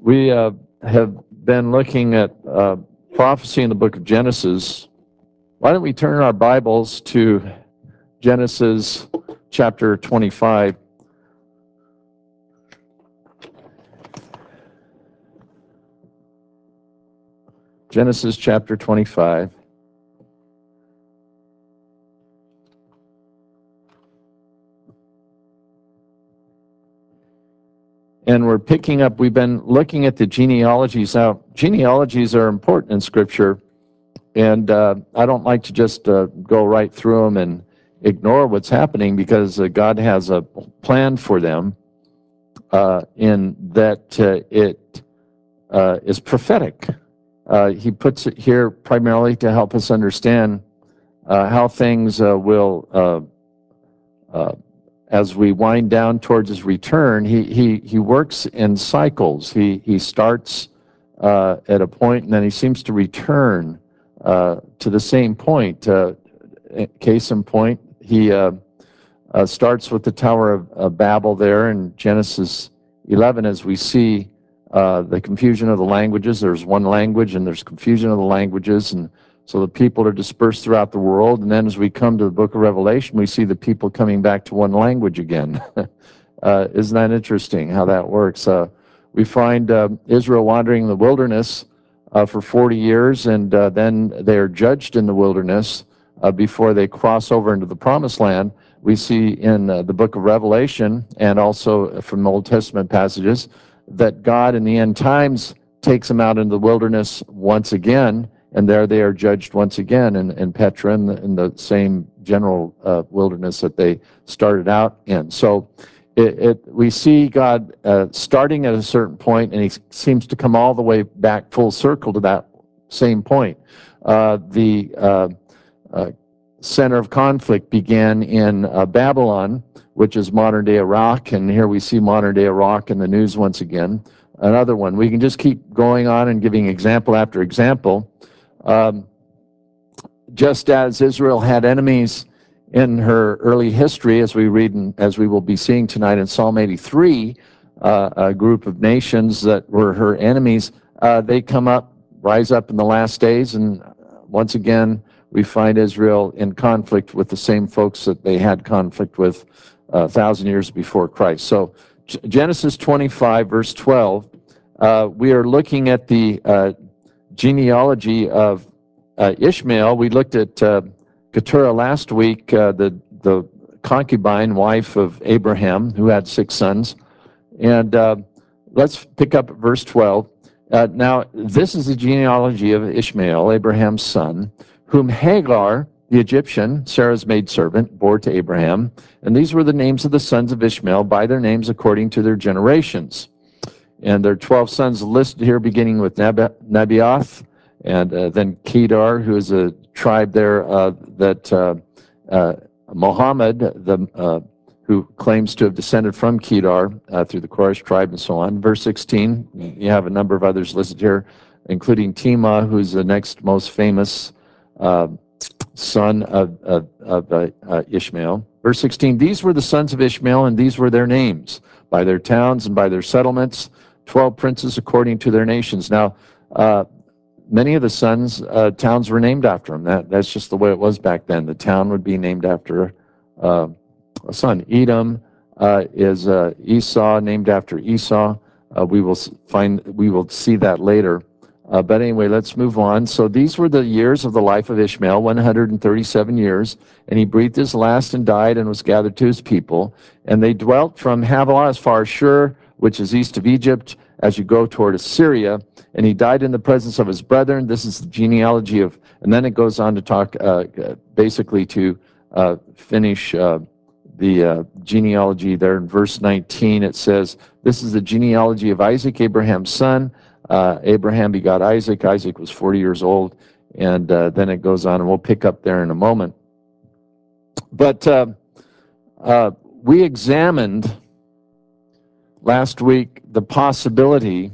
We have been looking at prophecy in the book of Genesis. Why don't we turn our Bibles to Genesis chapter 25. Genesis chapter 25. And we're picking up, we've been looking at the genealogies. Now, genealogies are important in Scripture, and I don't like to just go right through them and ignore what's happening, because God has a plan for them in that it is prophetic. He puts it here primarily to help us understand how things will as we wind down towards his return. He works in cycles. He starts at a point, and then he seems to return to the same point. Case in point, he starts with the Tower of Babel there in Genesis 11, as we see the confusion of the languages. There's one language, and there's confusion of the languages, and so the people are dispersed throughout the world. And then as we come to the book of Revelation, we see the people coming back to one language again. Isn't that interesting how that works? We find Israel wandering in the wilderness for 40 years, and then they're judged in the wilderness before they cross over into the promised land. We see in the book of Revelation, and also from Old Testament passages, that God in the end times takes them out into the wilderness once again, and there they are judged once again in Petra, in the same general wilderness that they started out in. So we see God starting at a certain point, and he seems to come all the way back full circle to that same point. The center of conflict began in Babylon, which is modern-day Iraq, and here we see modern-day Iraq in the news once again. Another one. We can just keep going on and giving example after example. Just as Israel had enemies in her early history, as we read and as we will be seeing tonight in Psalm 83, a group of nations that were her enemies, they rise up in the last days, and once again we find Israel in conflict with the same folks that they had conflict with 1,000 years before Christ. So Genesis 25, verse 12, we are looking at the genealogy of Ishmael. We looked at Keturah last week, the concubine wife of Abraham, who had 6 sons. And let's pick up at verse 12. Now, this is the genealogy of Ishmael, Abraham's son, whom Hagar, the Egyptian, Sarah's maidservant, bore to Abraham. And these were the names of the sons of Ishmael by their names according to their generations. And there are 12 sons listed here, beginning with Nebaioth, and then Kedar, who is a tribe there that Muhammad, who claims to have descended from Kedar through the Quraysh tribe and so on. Verse 16, you have a number of others listed here, including Timah, who's the next most famous son of Ishmael. Verse 16, these were the sons of Ishmael, and these were their names, by their towns and by their settlements, 12 princes according to their nations. Now, many of the sons' towns were named after them. That's just the way it was back then. The town would be named after a son. Edom is Esau, named after Esau. We will see that later. But anyway, let's move on. So these were the years of the life of Ishmael, 137 years. And he breathed his last and died and was gathered to his people. And they dwelt from Havilah as far as Shur, which is east of Egypt, as you go toward Assyria. And he died in the presence of his brethren. This is the genealogy of, and then it goes on to talk, basically to finish the genealogy there in verse 19. It says, this is the genealogy of Isaac, Abraham's son. Abraham begot Isaac. Isaac was 40 years old. And then it goes on, and we'll pick up there in a moment. But we examined last week the possibility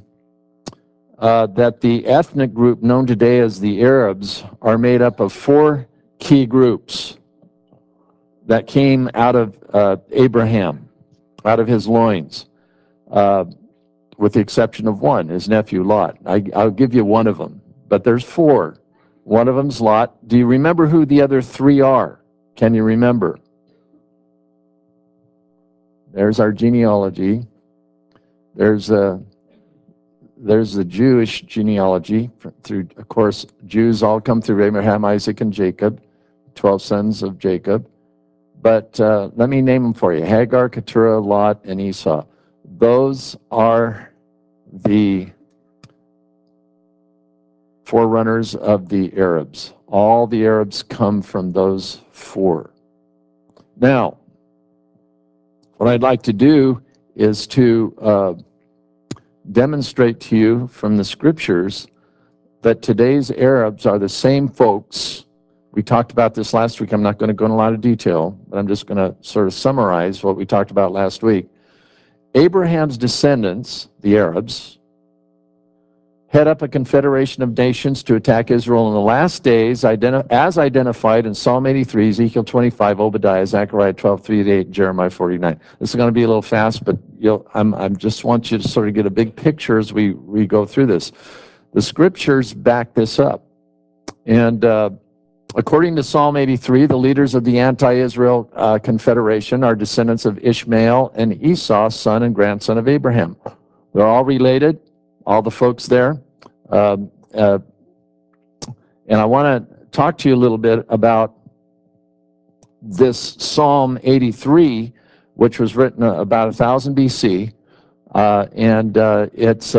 that the ethnic group known today as the Arabs are made up of 4 key groups that came out of Abraham, out of his loins. with the exception of one, his nephew Lot. I'll give you one of them, but there's four. One of them's Lot. Do you remember who the other three are? Can you remember? There's our genealogy. There's the Jewish genealogy. Through, of course, Jews all come through Abraham, Isaac, and Jacob, 12 sons of Jacob. But let me name them for you. Hagar, Keturah, Lot, and Esau. Those are the forerunners of the Arabs. All the Arabs come from those four. Now, what I'd like to do is to demonstrate to you from the scriptures that today's Arabs are the same folks. We talked about this last week. I'm not going to go in a lot of detail, but I'm just going to sort of summarize what we talked about last week. Abraham's descendants, the Arabs, head up a confederation of nations to attack Israel in the last days, as identified in Psalm 83, Ezekiel 25, Obadiah, Zechariah 12, 3-8, Jeremiah 49. This is going to be a little fast, but I just want you to sort of get a big picture as we go through this. The scriptures back this up. And according to Psalm 83, the leaders of the anti-Israel confederation are descendants of Ishmael and Esau, son and grandson of Abraham. They're all related, all the folks there. And I want to talk to you a little bit about this Psalm 83, which was written about 1000 BC. And it's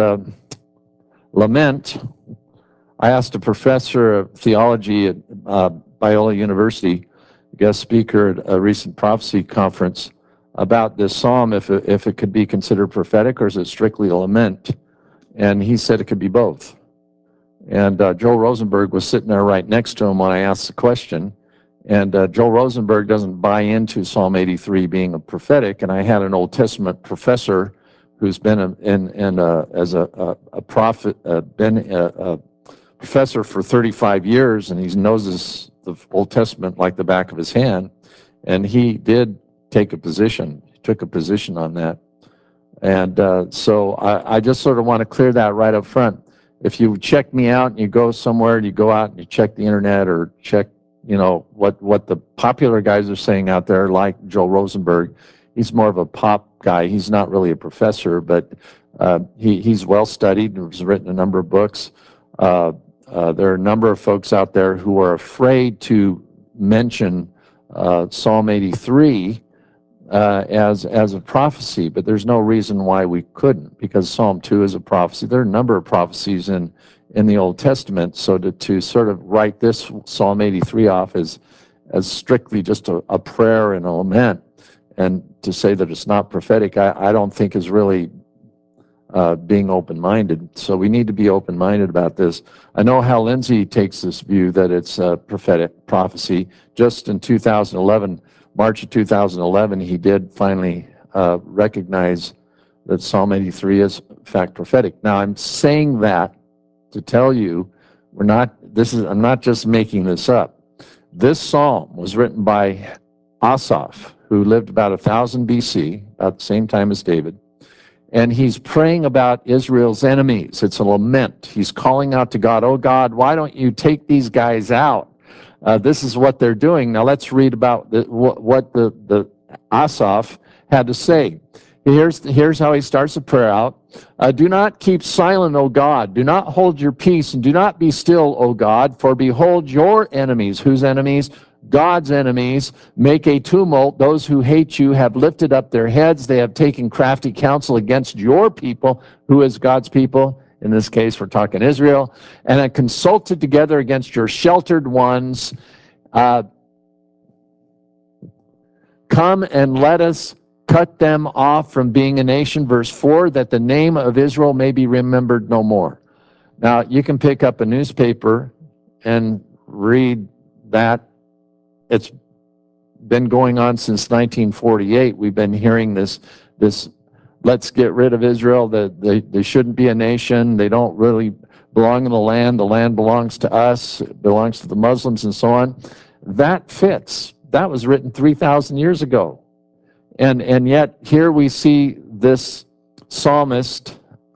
lament. I asked a professor of theology at Biola University, guest speaker at a recent prophecy conference, about this psalm, if it could be considered prophetic or is it strictly a lament. And he said it could be both. And Joel Rosenberg was sitting there right next to him when I asked the question. And Joel Rosenberg doesn't buy into Psalm 83 being a prophetic. And I had an Old Testament professor who's been as a prophet, been a professor for 35 years, and he knows the Old Testament like the back of his hand. And he did take a position. He took a position on that. And so I just sort of want to clear that right up front. If you check me out and you go somewhere and you go out and you check the internet or check, what the popular guys are saying out there, like Joel Rosenberg, he's more of a pop guy. He's not really a professor, but he's well studied and has written a number of books. There are a number of folks out there who are afraid to mention Psalm 83 as a prophecy, but there's no reason why we couldn't, because Psalm 2 is a prophecy. There are a number of prophecies in the Old Testament, so to sort of write this Psalm 83 off as strictly just a prayer and a lament, and to say that it's not prophetic, I don't think is really being open-minded. So we need to be open-minded about this. I know Hal Lindsey takes this view that it's a prophetic prophecy. Just in 2011, March of 2011, he did finally recognize that Psalm 83 is in fact prophetic. Now, I'm saying that to tell you, I'm not just making this up. This psalm was written by Asaph, who lived about 1000 BC, about the same time as David. And he's praying about Israel's enemies. It's a lament. He's calling out to God, "Oh God, why don't you take these guys out? This is what they're doing." Now let's read about what the Asaph had to say. Here's how he starts the prayer out. "Do not keep silent, O God. Do not hold your peace, and do not be still, O God. For behold, your enemies," whose enemies? God's enemies, "make a tumult. Those who hate you have lifted up their heads. They have taken crafty counsel against your people." Who is God's people? In this case, we're talking Israel. "And have consulted together against your sheltered ones. Come and let us cut them off from being a nation." Verse 4, "that the name of Israel may be remembered no more." Now, you can pick up a newspaper and read that. It's been going on since 1948. We've been hearing this let's get rid of Israel, that they shouldn't be a nation, they don't really belong in the land belongs to us, it belongs to the Muslims, and so on. That fits. That was written 3,000 years ago. And yet here we see this psalmist,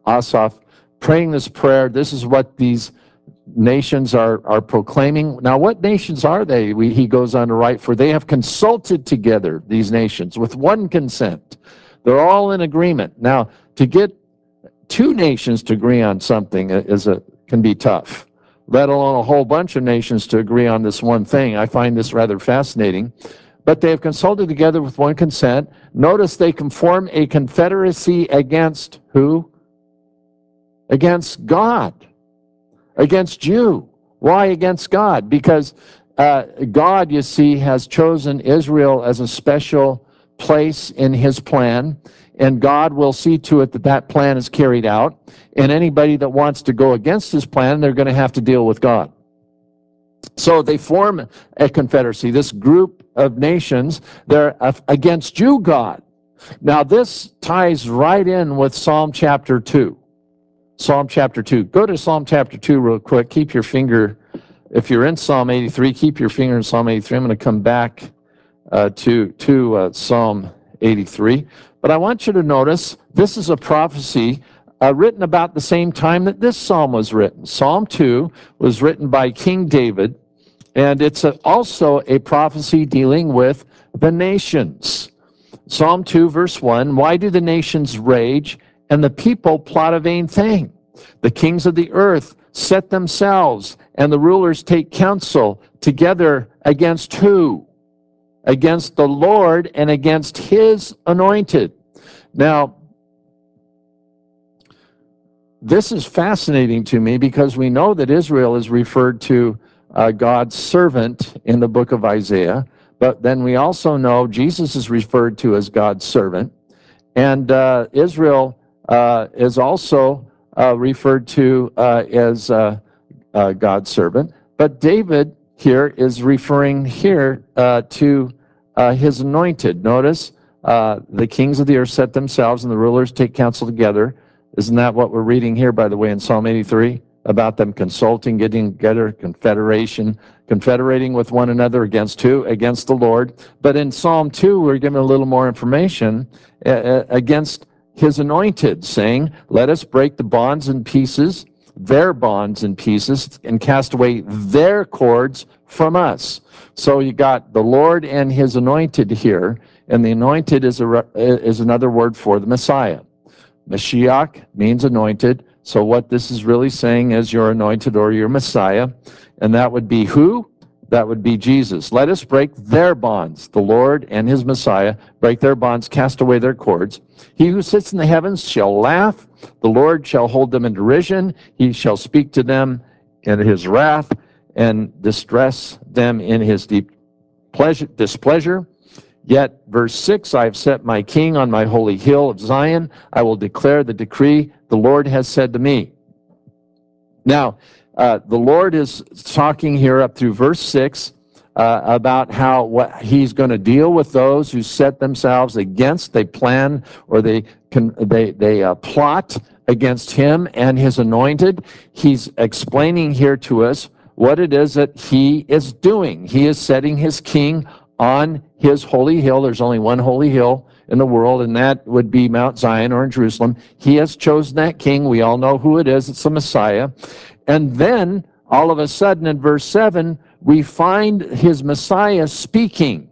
Asaph praying this prayer. This is what these nations are proclaiming. Now, what nations are they? He goes on to write, for they have consulted together, these nations, with one consent. They're all in agreement. Now, to get two nations to agree on something can be tough, let alone a whole bunch of nations to agree on this one thing. I find this rather fascinating. But they have consulted together with one consent. Notice they can form a confederacy against who? Against God, against you. Why against God? Because God, you see, has chosen Israel as a special place in his plan, and God will see to it that that plan is carried out. And anybody that wants to go against his plan, they're going to have to deal with God. So they form a confederacy, this group of nations, they're against you, God. Now this ties right in with Psalm chapter 2. Psalm chapter 2. Go to Psalm chapter 2 real quick. Keep your finger, if you're in Psalm 83, keep your finger in Psalm 83. I'm going to come back to Psalm 83. But I want you to notice this is a prophecy written about the same time that this psalm was written. Psalm 2 was written by King David, and it's also a prophecy dealing with the nations. Psalm 2, verse 1, why do the nations rage and the people plot a vain thing? The kings of the earth set themselves, and the rulers take counsel together against who? Against the Lord and against his anointed. Now, this is fascinating to me because we know that Israel is referred to God's servant in the book of Isaiah, but then we also know Jesus is referred to as God's servant, and Israel is also referred to as God's servant. But David here is referring here to his anointed. Notice, the kings of the earth set themselves and the rulers take counsel together. Isn't that what we're reading here, by the way, in Psalm 83? About them consulting, getting together, confederating with one another against who? Against the Lord. But in Psalm 2, we're given a little more information against his anointed, saying, let us break the bonds in pieces, their bonds in pieces, and cast away their cords from us. So you got the Lord and his anointed here, and the anointed is another word for the Messiah. Mashiach means anointed. So what this is really saying is you're anointed or you're Messiah. And that would be who? That would be Jesus. Let us break their bonds. The Lord and his Messiah break their bonds, cast away their cords. He who sits in the heavens shall laugh. The Lord shall hold them in derision. He shall speak to them in his wrath and distress them in his deep displeasure. Yet, verse 6, I have set my king on my holy hill of Zion. I will declare the decree the Lord has said to me. Now, the Lord is talking here up through verse 6 about what he's going to deal with those who set themselves against, they plan, or they plot against him and his anointed. He's explaining here to us what it is that he is doing. He is setting his king on his holy hill. There's only one holy hill in the world, and that would be Mount Zion or in Jerusalem. He has chosen that king. We all know who it is. It's the Messiah. And then, all of a sudden, in verse 7, we find his Messiah speaking.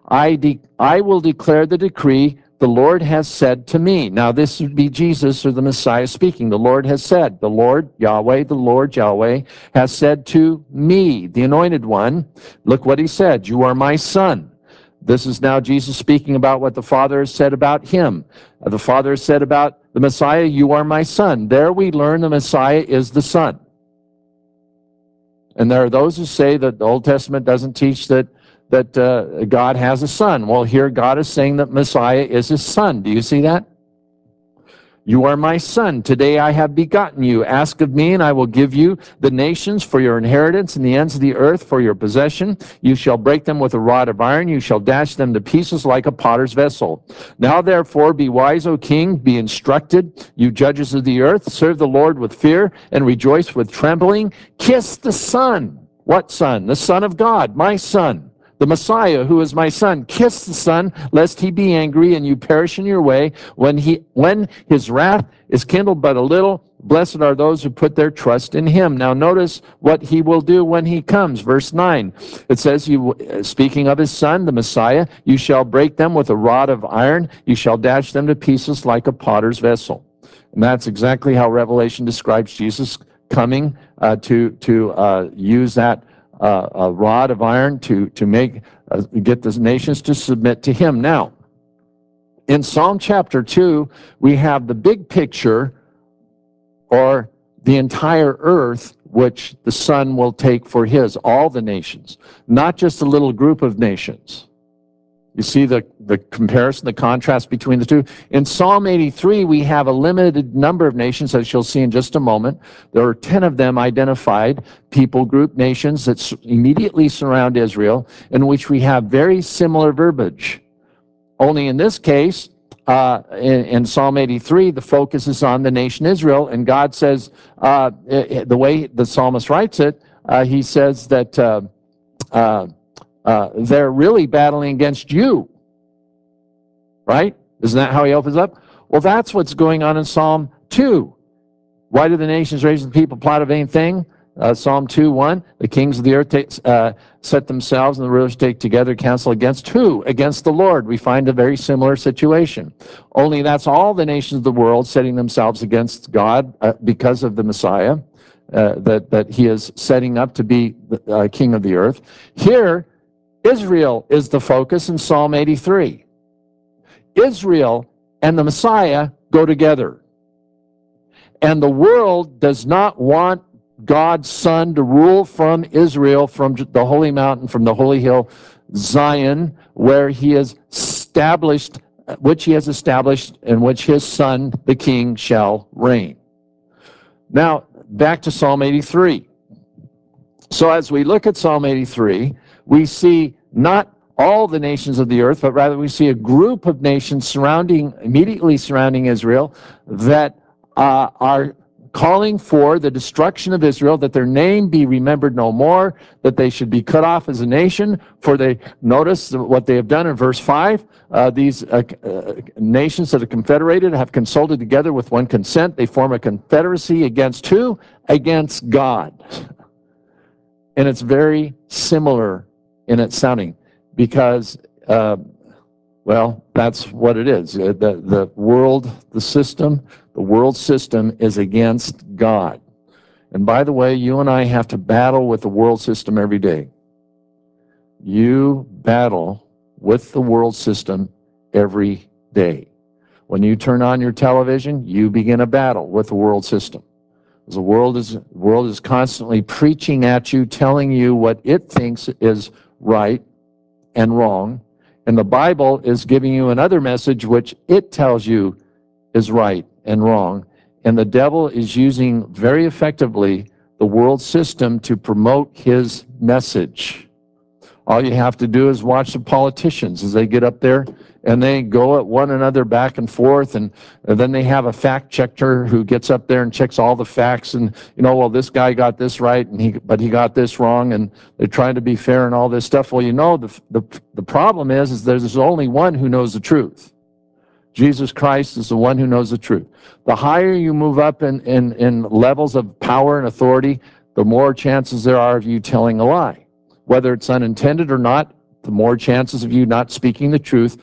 I will declare the decree the Lord has said to me. Now, this would be Jesus or the Messiah speaking. The Lord has said, the Lord Yahweh has said to me, the anointed one. Look what he said, you are my son. This is now Jesus speaking about what the Father has said about him. The Father has said about the Messiah, you are my son. There we learn the Messiah is the Son. And there are those who say that the Old Testament doesn't teach that God has a son. Well, here God is saying that Messiah is his son. Do you see that? You are my son. Today I have begotten you. Ask of me, and I will give you the nations for your inheritance and the ends of the earth for your possession. You shall break them with a rod of iron. You shall dash them to pieces like a potter's vessel. Now therefore be wise, O king, be instructed, you judges of the earth. Serve the Lord with fear and rejoice with trembling. Kiss the Son. What Son? The Son of God, my Son. The Messiah, who is my son, kiss the Son, lest he be angry and you perish in your way. When his wrath is kindled but a little, blessed are those who put their trust in him. Now notice what he will do when he comes. Verse 9, it says, speaking of his son, the Messiah, you shall break them with a rod of iron. You shall dash them to pieces like a potter's vessel. And that's exactly how Revelation describes Jesus coming to use that a rod of iron to get the nations to submit to him. Now, in Psalm chapter 2, we have the big picture, or the entire earth, which the Son will take for his, all the nations, not just a little group of nations. You see the comparison, the contrast between the two. In Psalm 83, we have a limited number of nations, as you'll see in just a moment. There are 10 of them identified, people group, nations that immediately surround Israel, in which we have very similar verbiage. Only in this case, in Psalm 83, the focus is on the nation Israel, and God says, the way the psalmist writes it, he says that they're really battling against you, right? Isn't that how he opens up? Well, that's what's going on in Psalm 2. Why do the nations raise the people plot a vain thing? Psalm 2:1, the kings of the earth set themselves and the rulers take together counsel against who? Against the Lord. We find a very similar situation. Only that's all the nations of the world setting themselves against God because of the Messiah that he is setting up to be the king of the earth. Here, Israel is the focus in Psalm 83. Israel and the Messiah go together. And the world does not want God's Son to rule from Israel, from the holy mountain, from the holy hill, Zion, where he has established, which he has established, in which his Son, the King, shall reign. Now, back to Psalm 83. So as we look at Psalm 83, we see not all the nations of the earth, but rather we see a group of nations immediately surrounding Israel that are calling for the destruction of Israel, that their name be remembered no more, that they should be cut off as a nation. For they notice what they have done in verse 5. These nations that are confederated have consulted together with one consent. They form a confederacy against who? Against God. And it's very similar in its sounding because, well, that's what it is. The world system is against God. And by the way, you and I have to battle with the world system every day. You battle with the world system every day. When you turn on your television, you begin a battle with the world system. The world is constantly preaching at you, telling you what it thinks is right and wrong. And the Bible is giving you another message which it tells you is right and wrong. And the devil is using very effectively the world system to promote his message. All you have to do is watch the politicians as they get up there and they go at one another back and forth, and then they have a fact checker who gets up there and checks all the facts, and well, this guy got this right, but he got this wrong, and they're trying to be fair and all this stuff. Well, the problem is there's only one who knows the truth. Jesus Christ is the one who knows the truth. The higher you move up in levels of power and authority, the more chances there are of you telling a lie. Whether it's unintended or not, the more chances of you not speaking the truth,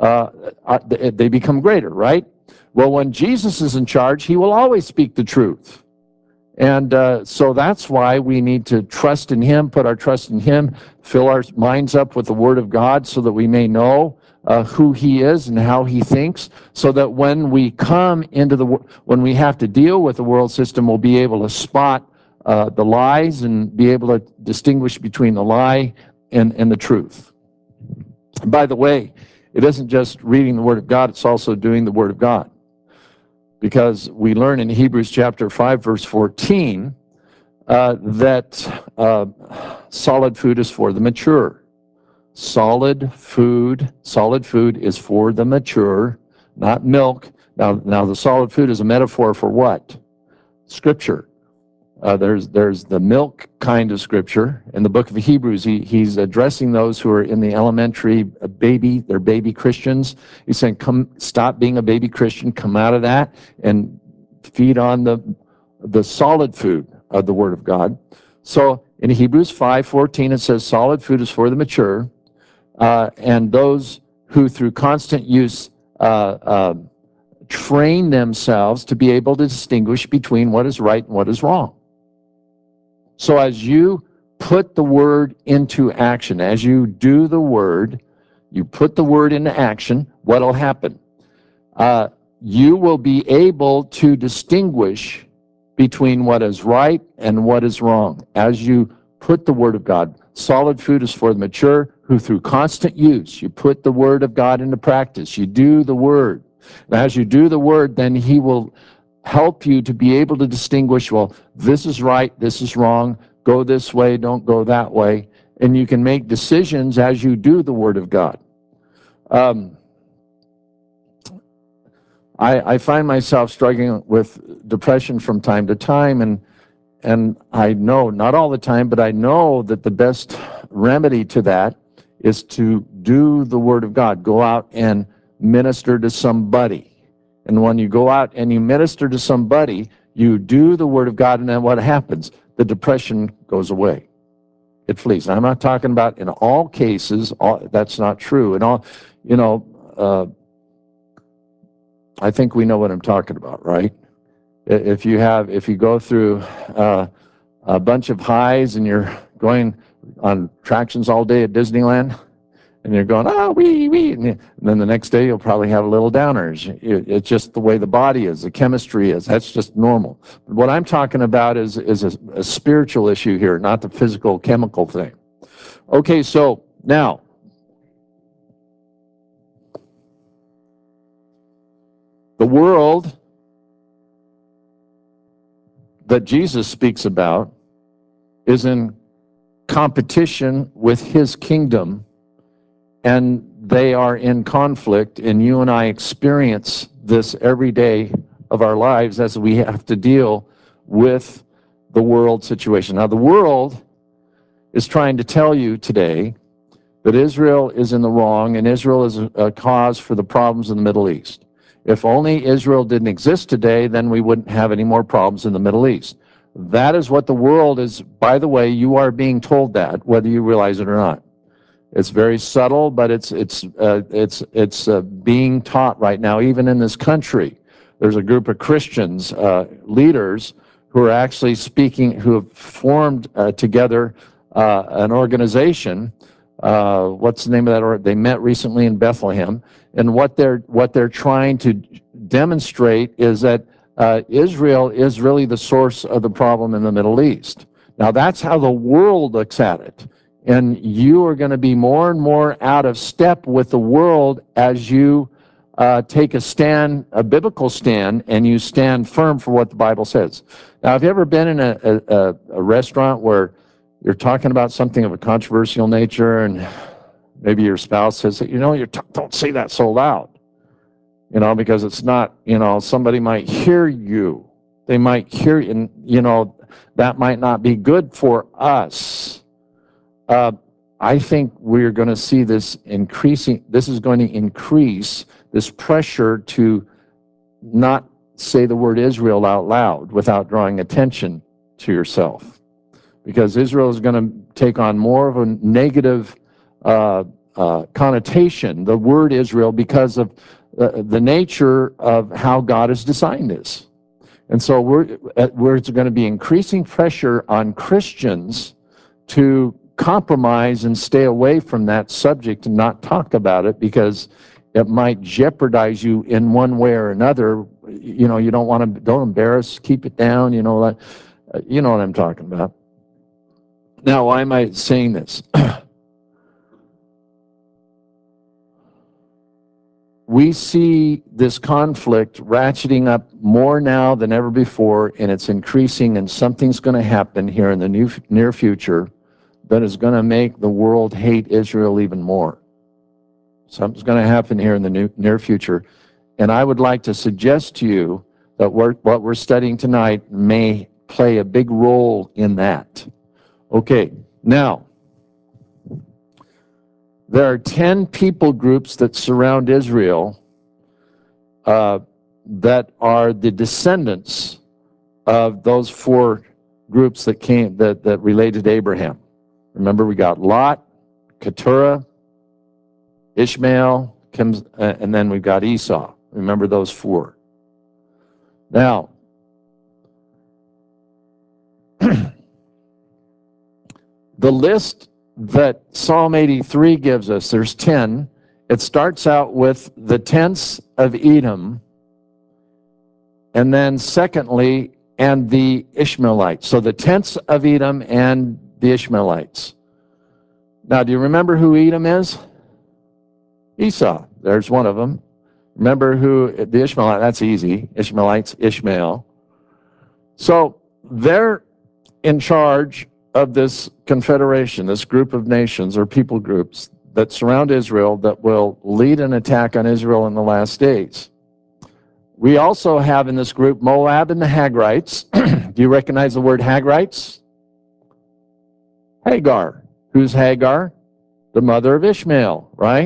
they become greater, right? Well, when Jesus is in charge, he will always speak the truth. And so that's why we need to trust in him, put our trust in him, fill our minds up with the word of God so that we may know who he is and how he thinks, so that when we when we have to deal with the world system, we'll be able to spot the lies and be able to distinguish between the lie and the truth. And by the way, it isn't just reading the Word of God, it's also doing the Word of God. Because we learn in Hebrews chapter 5, verse 14, that solid food is for the mature. Solid food is for the mature, not milk. Now the solid food is a metaphor for what? Scripture. There's the milk kind of scripture. In the book of Hebrews, he's addressing those who are in the elementary they're baby Christians. He's saying, come, stop being a baby Christian, come out of that and feed on the solid food of the Word of God. So in Hebrews 5:14, it says, solid food is for the mature, and those who through constant use train themselves to be able to distinguish between what is right and what is wrong. So as you put the Word into action, as you do the Word, you put the Word into action, what will happen? You will be able to distinguish between what is right and what is wrong as you put the Word of God. Solid food is for the mature, who through constant use, you put the Word of God into practice. You do the Word. And as you do the Word, then He will help you to be able to distinguish, well, this is right, this is wrong, go this way, don't go that way. And you can make decisions as you do the Word of God. I find myself struggling with depression from time to time, and I know, not all the time, but I know that the best remedy to that is to do the Word of God. Go out and minister to somebody. And when you go out and you minister to somebody, you do the Word of God, and then what happens? The depression goes away. It flees. I'm not talking about in all cases, that's not true. In all, I think we know what I'm talking about, right? If you go through a bunch of highs and you're going on attractions all day at Disneyland, and you're going, and then the next day you'll probably have a little downers. It's just the way the body is, the chemistry is. That's just normal. But what I'm talking about is a spiritual issue here, not the physical, chemical thing. Okay, so now, the world that Jesus speaks about is in competition with His kingdom, and they are in conflict, and you and I experience this every day of our lives as we have to deal with the world situation. Now, the world is trying to tell you today that Israel is in the wrong, and Israel is a cause for the problems in the Middle East. If only Israel didn't exist today, then we wouldn't have any more problems in the Middle East. That is what the world is. By the way, you are being told that, whether you realize it or not. It's very subtle, but it's being taught right now, even in this country. There's a group of Christians, leaders, who are actually speaking, who have formed together an organization. What's the name of that? They met recently in Bethlehem, and what they're trying to demonstrate is that Israel is really the source of the problem in the Middle East. Now, that's how the world looks at it. And you are going to be more and more out of step with the world as you take a stand, a biblical stand, and you stand firm for what the Bible says. Now, have you ever been in a restaurant where you're talking about something of a controversial nature, and maybe your spouse says, don't say that so loud, because it's not, somebody might hear you. They might hear you, and, that might not be good for us. I think we're going to see this increasing. This is going to increase this pressure to not say the word Israel out loud without drawing attention to yourself, because Israel is going to take on more of a negative connotation, the word Israel, because of the nature of how God has designed this. And so there's going to be increasing pressure on Christians to compromise and stay away from that subject and not talk about it, because it might jeopardize you in one way or another. You don't embarrass, keep it down, you know what I'm talking about. Now, why am I saying this? We see this conflict ratcheting up more now than ever before, and it's increasing, and something's going to happen here in the near future that is going to make the world hate Israel even more. Something's going to happen here in the near future, and I would like to suggest to you that what we're studying tonight may play a big role in that. Okay, now, there are 10 people groups that surround Israel that are the descendants of those 4 groups that related to Abraham. Remember, we got Lot, Keturah, Ishmael, and then we've got Esau. Remember those 4. Now, the list that Psalm 83 gives us, there's 10. It starts out with the tents of Edom, and then secondly, and the Ishmaelites. So the tents of Edom and the Ishmaelites. Now, do you remember who Edom is? Esau. There's one of them. Remember who the Ishmaelites, that's easy. Ishmaelites, Ishmael. So they're in charge of this confederation, this group of nations or people groups that surround Israel that will lead an attack on Israel in the last days. We also have in this group Moab and the Hagrites. Do you recognize the word Hagrites? Hagar. Who's Hagar? The mother of Ishmael, right?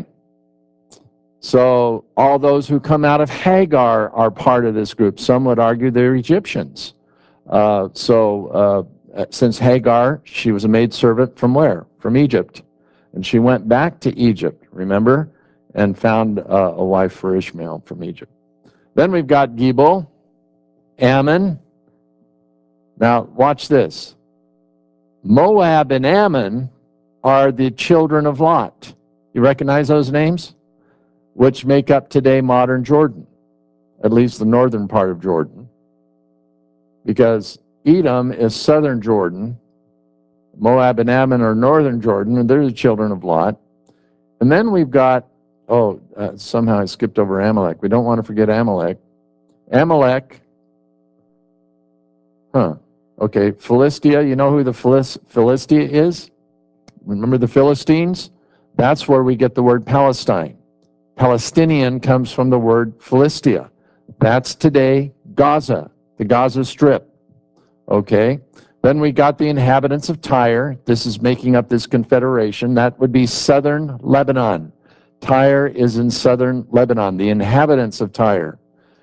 So all those who come out of Hagar are part of this group. Some would argue they're Egyptians. Since Hagar, she was a maidservant from where? From Egypt. And she went back to Egypt, remember? And found a wife for Ishmael from Egypt. Then we've got Gebal, Ammon. Now, watch this. Moab and Ammon are the children of Lot. You recognize those names? Which make up today modern Jordan, at least the northern part of Jordan. Because Edom is southern Jordan, Moab and Ammon are northern Jordan, and they're the children of Lot. And then we've got, somehow I skipped over Amalek. We don't want to forget Amalek. Amalek, okay, Philistia, you know who the Philistia is? Remember the Philistines? That's where we get the word Palestine. Palestinian comes from the word Philistia. That's today Gaza, the Gaza Strip. Okay? Then we got the inhabitants of Tyre. This is making up this confederation. That would be southern Lebanon. Tyre is in southern Lebanon, the inhabitants of Tyre.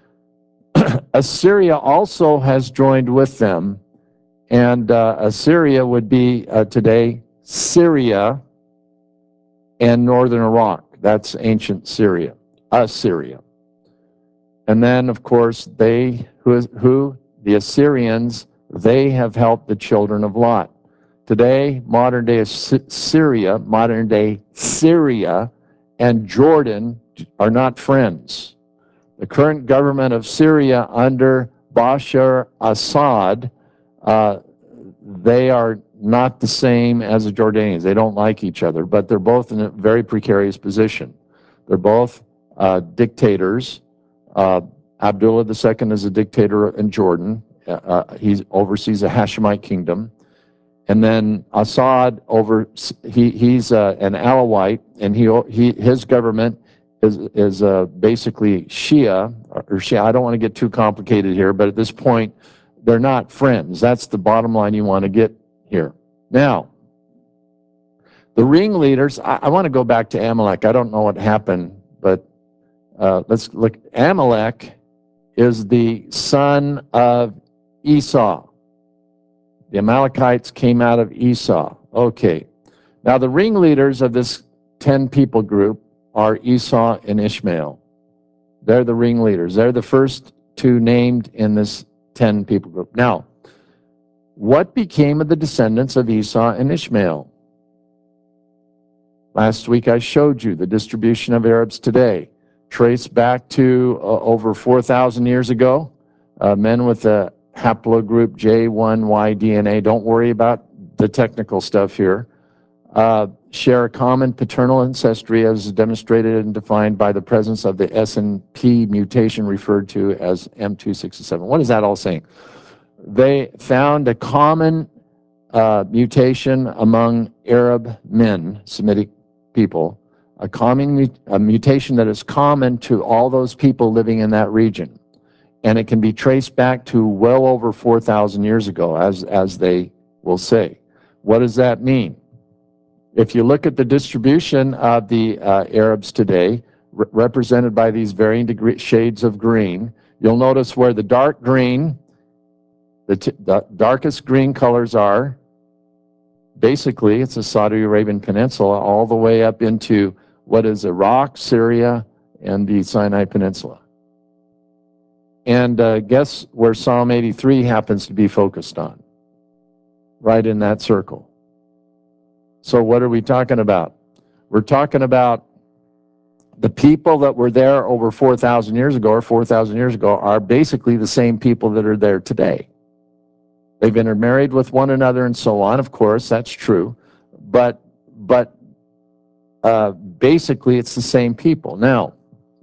Assyria also has joined with them, and Assyria would be today Syria and northern Iraq. That's ancient Syria, Assyria. And then, of course, the Assyrians, they have helped the children of Lot. Today, modern day Syria, modern day Syria, and Jordan are not friends. The current government of Syria under Bashar Assad, they are not the same as the Jordanians. They don't like each other, but they're both in a very precarious position. They're both dictators. Abdullah II is a dictator in Jordan. He oversees a Hashemite kingdom. And then Assad, he's an Alawite, and his government is basically Shia, or Shia. I don't want to get too complicated here, but at this point, they're not friends. That's the bottom line you want to get here. Now, the ringleaders, I want to go back to Amalek. I don't know what happened, but let's look. Amalek is the son of Esau. The Amalekites came out of Esau. Okay. Now, the ringleaders of this 10 people group are Esau and Ishmael. They're the ringleaders. They're the first 2 named in this 10 people group. Now, what became of the descendants of Esau and Ishmael? Last week I showed you the distribution of Arabs today, traced back to over 4,000 years ago. Men with a haplogroup J1Y DNA, don't worry about the technical stuff here, share a common paternal ancestry as demonstrated and defined by the presence of the SNP mutation referred to as M267. What is that all saying? They found a common mutation among Arab men, Semitic people, a mutation that is common to all those people living in that region. and it can be traced back to well over 4,000 years ago, as they will say. What does that mean? If you look at the distribution of the Arabs today, represented by these varying shades of green, you'll notice where the dark green, the darkest green colors are, basically it's the Saudi Arabian Peninsula all the way up into what is Iraq, Syria, and the Sinai Peninsula. And guess where Psalm 83 happens to be focused on? Right in that circle. So what are we talking about? We're talking about the people that were there over 4,000 years ago, or 4,000 years ago, are basically the same people that are there today. They've intermarried with one another and so on, of course, that's true. But basically it's the same people. Now,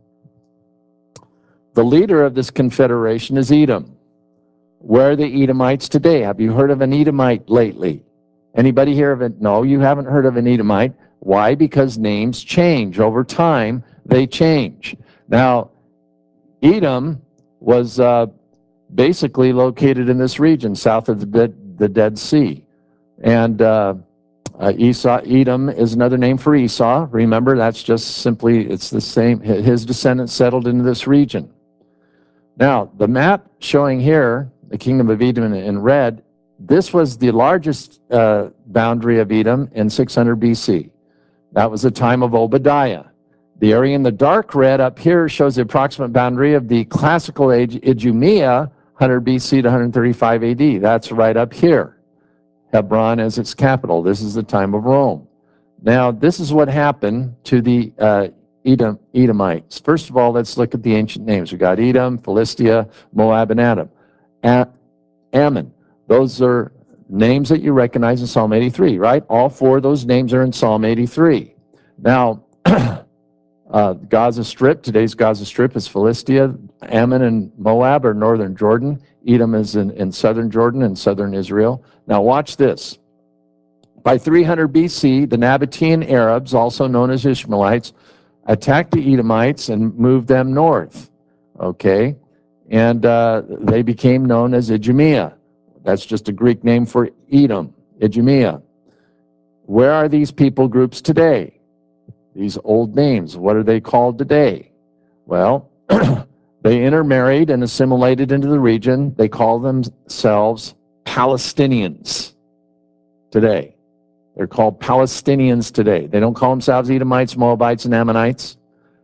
the leader of this confederation is Edom. Where are the Edomites today? Have you heard of an Edomite lately? Anybody hear of it? No, you haven't heard of an Edomite. Why? Because names change. Over time, they change. Now, Edom was basically located in this region, south of the Dead Sea. And Edom is another name for Esau. Remember, that's just simply, it's the same. His descendants settled into this region. Now, the map showing here, the kingdom of Edom in red, this was the largest boundary of Edom in 600 BC. That was the time of Obadiah. The area in the dark red up here shows the approximate boundary of the classical age Idumea, 100 BC to 135 AD. That's right up here. Hebron as its capital. This is the time of Rome. Now, this is what happened to the Edomites. First of all, let's look at the ancient names. We got Edom, Philistia, Moab, and Ammon. Those are names that you recognize in Psalm 83, right? All four of those names are in Psalm 83. Now, Gaza Strip, today's Gaza Strip is Philistia. Ammon and Moab are northern Jordan. Edom is in southern Jordan and southern Israel. Now watch this. By 300 BC, the Nabatean Arabs, also known as Ishmaelites, attacked the Edomites and moved them north, okay? And they became known as Idumea. That's just a Greek name for Edom, Idumea. Where are these people groups today? These old names, what are they called today? Well, they intermarried and assimilated into the region. They call themselves Palestinians today. They're called Palestinians today. They don't call themselves Edomites, Moabites, and Ammonites,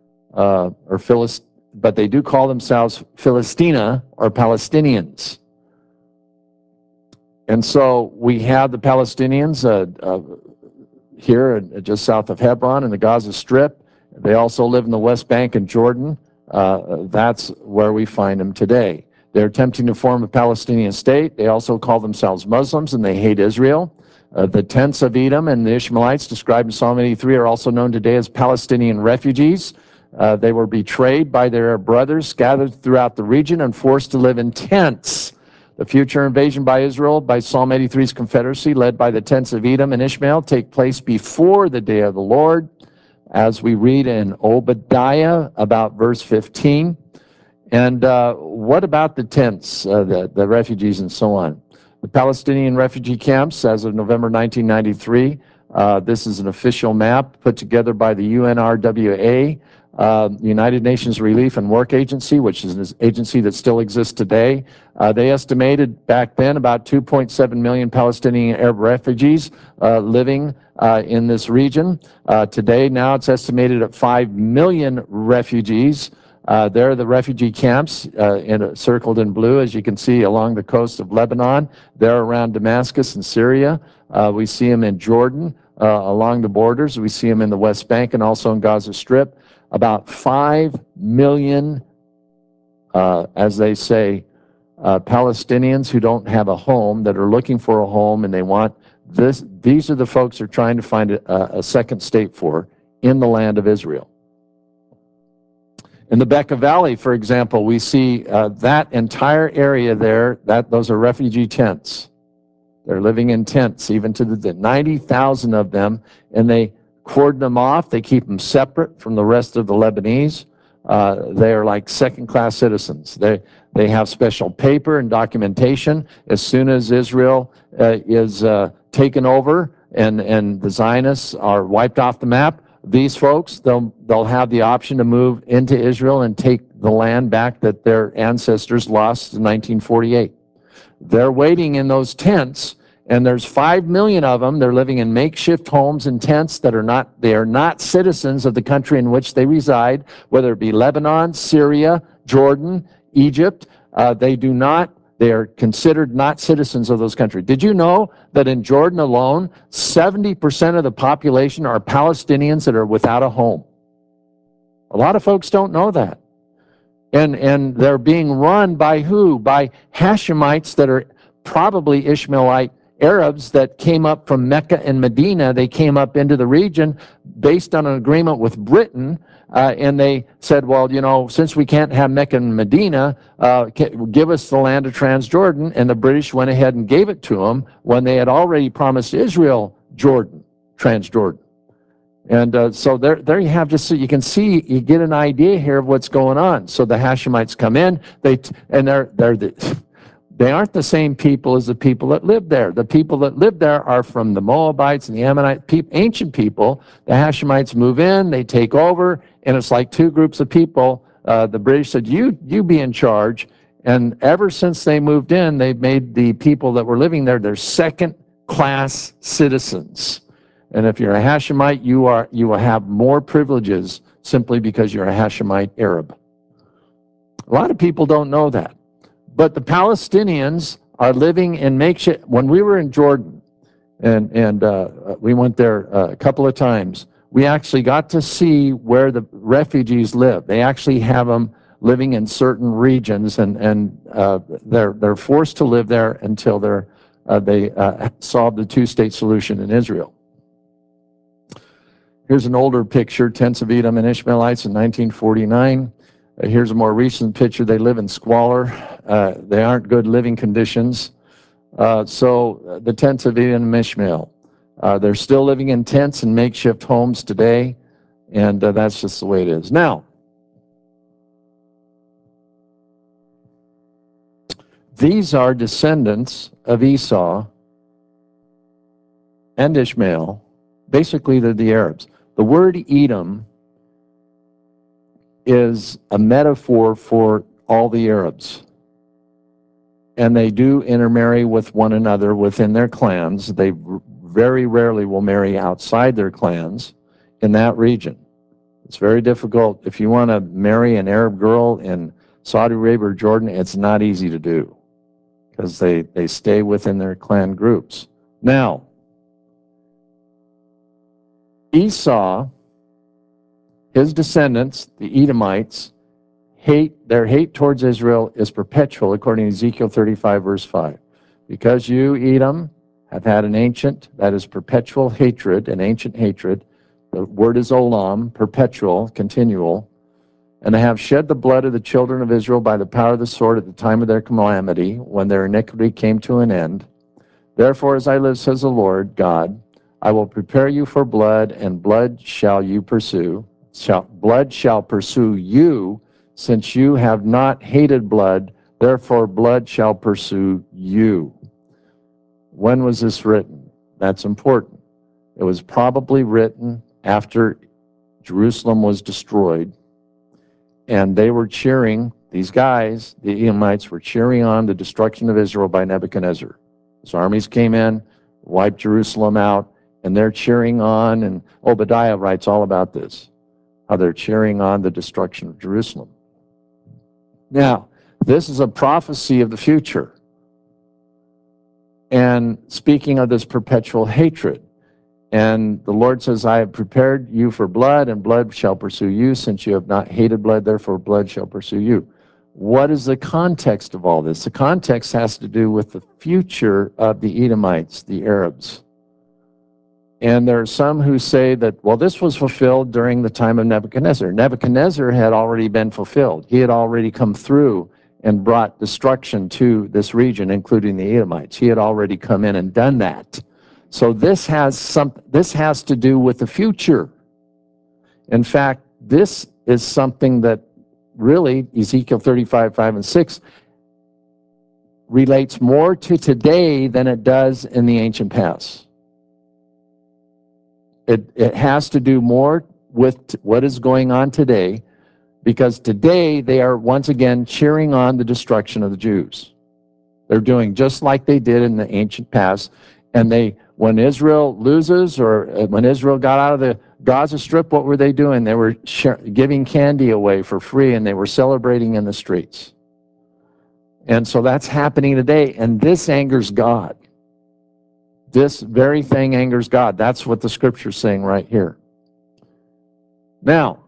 but they do call themselves Philistina or Palestinians. And so we have the Palestinians here just south of Hebron in the Gaza Strip. They also live in the West Bank and Jordan. That's where we find them today. They're attempting to form a Palestinian state. They also call themselves Muslims, and they hate Israel. The tents of Edom and the Ishmaelites described in Psalm 83 are also known today as Palestinian refugees. They were betrayed by their brothers, scattered throughout the region, and forced to live in tents. The future invasion by Israel by Psalm 83's confederacy, led by the tents of Edom and Ishmael, take place before the day of the Lord, as we read in Obadiah about verse 15. And what about the tents, the refugees and so on? The Palestinian refugee camps, as of November 1993, this is an official map put together by the UNRWA, United Nations Relief and Work Agency, which is an agency that still exists today. They estimated back then about 2.7 million Palestinian Arab refugees living in this region. Today, now it's estimated at 5 million refugees. There are the refugee camps circled in blue, as you can see, along the coast of Lebanon. They're around Damascus and Syria. We see them in Jordan, along the borders. We see them in the West Bank and also in Gaza Strip. About 5 million, as they say, Palestinians who don't have a home, that are looking for a home, and they want this. These are the folks who are trying to find a second state for in the land of Israel. In the Bekaa Valley, for example, we see that entire area there, those are refugee tents. They're living in tents, even to the 90,000 of them, and they cordon them off. They keep them separate from the rest of the Lebanese. They are like second-class citizens. They have special paper and documentation. As soon as Israel is taken over and the Zionists are wiped off the map, these folks, they'll have the option to move into Israel and take the land back that their ancestors lost in 1948. They're waiting in those tents, and there's 5 million of them. They're living in makeshift homes and tents that they are not citizens of the country in which they reside, whether it be Lebanon, Syria, Jordan, Egypt. They are considered not citizens of those countries. Did you know that in Jordan alone, 70% of the population are Palestinians that are without a home? A lot of folks don't know that. And they're being run by who? By Hashemites that are probably Ishmaelite Arabs that came up from Mecca and Medina. They came up into the region based on an agreement with Britain, and they said, well, you know, since we can't have Mecca and Medina, give us the land of Transjordan. And the British went ahead and gave it to them when they had already promised Israel Jordan, Transjordan. And so there you have, just so you can see, you get an idea here of what's going on. So the Hashemites come in, they aren't the same people as the people that live there. The people that live there are from the Moabites and the Ammonite ancient people. The Hashemites move in, they take over, and it's like two groups of people. The British said, you be in charge. And ever since they moved in, they've made the people that were living there their second-class citizens. And if you're a Hashemite, you will have more privileges simply because you're a Hashemite Arab. A lot of people don't know that. But the Palestinians are living in makeshift. When we were in Jordan, and we went there a couple of times, we actually got to see where the refugees live. They actually have them living in certain regions, and they're forced to live there until they solve the two-state solution in Israel. Here's an older picture, tents of Edom and Ishmaelites in 1949. Here's a more recent picture. They live in squalor. They aren't good living conditions. So the tents of Edom and Ishmael. They're still living in tents and makeshift homes today, and that's just the way it is. Now, these are descendants of Esau and Ishmael. Basically, they're the Arabs. The word Edom is a metaphor for all the Arabs. And they do intermarry with one another within their clans. They very rarely will marry outside their clans in that region. It's very difficult. If you want to marry an Arab girl in Saudi Arabia or Jordan, it's not easy to do because they stay within their clan groups. Now, Esau, his descendants, the Edomites, their hate towards Israel is perpetual, according to Ezekiel 35, verse 5. Because you, Edom, have had that is perpetual hatred, an ancient hatred. The word is olam, perpetual, continual. And they have shed the blood of the children of Israel by the power of the sword at the time of their calamity, when their iniquity came to an end. Therefore, as I live, says the Lord God, I will prepare you for blood, and blood shall you pursue. Blood shall pursue you, since you have not hated blood, therefore blood shall pursue you. When was this written? That's important. It was probably written after Jerusalem was destroyed, and they were cheering, these guys, the Edomites, were cheering on the destruction of Israel by Nebuchadnezzar. His armies came in, wiped Jerusalem out, and they're cheering on, and Obadiah writes all about this, how they're cheering on the destruction of Jerusalem. Now, this is a prophecy of the future. And speaking of this perpetual hatred, and the Lord says, I have prepared you for blood, and blood shall pursue you, since you have not hated blood, therefore blood shall pursue you. What is the context of all this? The context has to do with the future of the Edomites, the Arabs. And there are some who say that, well, this was fulfilled during the time of Nebuchadnezzar. Nebuchadnezzar had already been fulfilled. He had already come through and brought destruction to this region, including the Edomites. He had already come in and done that. So this has to do with the future. In fact, this is something that really, Ezekiel 35, 5, and 6 relates more to today than it does in the ancient past. It has to do more with what is going on today, because today they are once again cheering on the destruction of the Jews. They're doing just like they did in the ancient past. And when Israel loses, or when Israel got out of the Gaza Strip, what were they doing? They were giving candy away for free, and they were celebrating in the streets. And so that's happening today, and this angers God. This very thing angers God. That's what the scripture's saying right here. Now,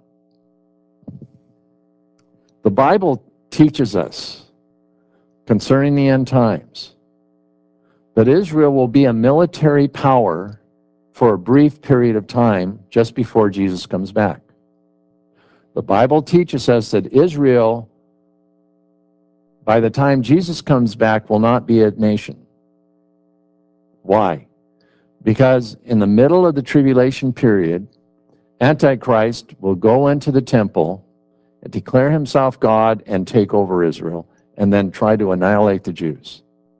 the Bible teaches us concerning the end times that Israel will be a military power for a brief period of time just before Jesus comes back. The Bible teaches us that Israel, by the time Jesus comes back, will not be a nation. Why? Because in the middle of the tribulation period, Antichrist will go into the temple and declare himself God and take over Israel, and then try to annihilate the Jews.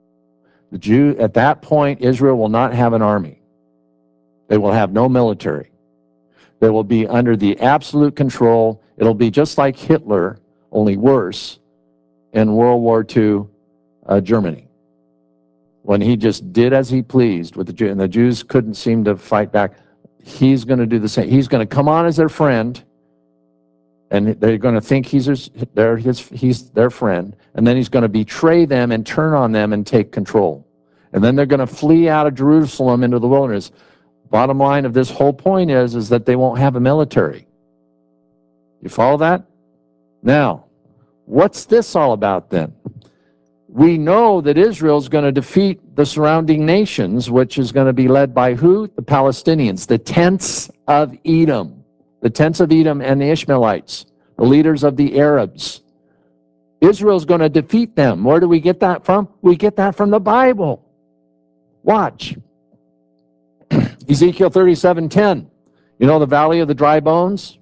At that point, Israel will not have an army. They will have no military. They will be under the absolute control. It'll be just like Hitler, only worse, in World War II Germany, when he just did as he pleased with the Jews, and the Jews couldn't seem to fight back. He's going to do the same. He's going to come on as their friend, and they're going to think he's their friend, and then he's going to betray them and turn on them and take control. And then they're going to flee out of Jerusalem into the wilderness. Bottom line of this whole point is that they won't have a military. You follow that? Now, what's this all about then? We know that Israel is going to defeat the surrounding nations, which is going to be led by who? The Palestinians, the tents of Edom. The tents of Edom and the Ishmaelites, the leaders of the Arabs. Israel's going to defeat them. Where do we get that from? We get that from the Bible. Watch. Ezekiel 37:10. You know the valley of the dry bones?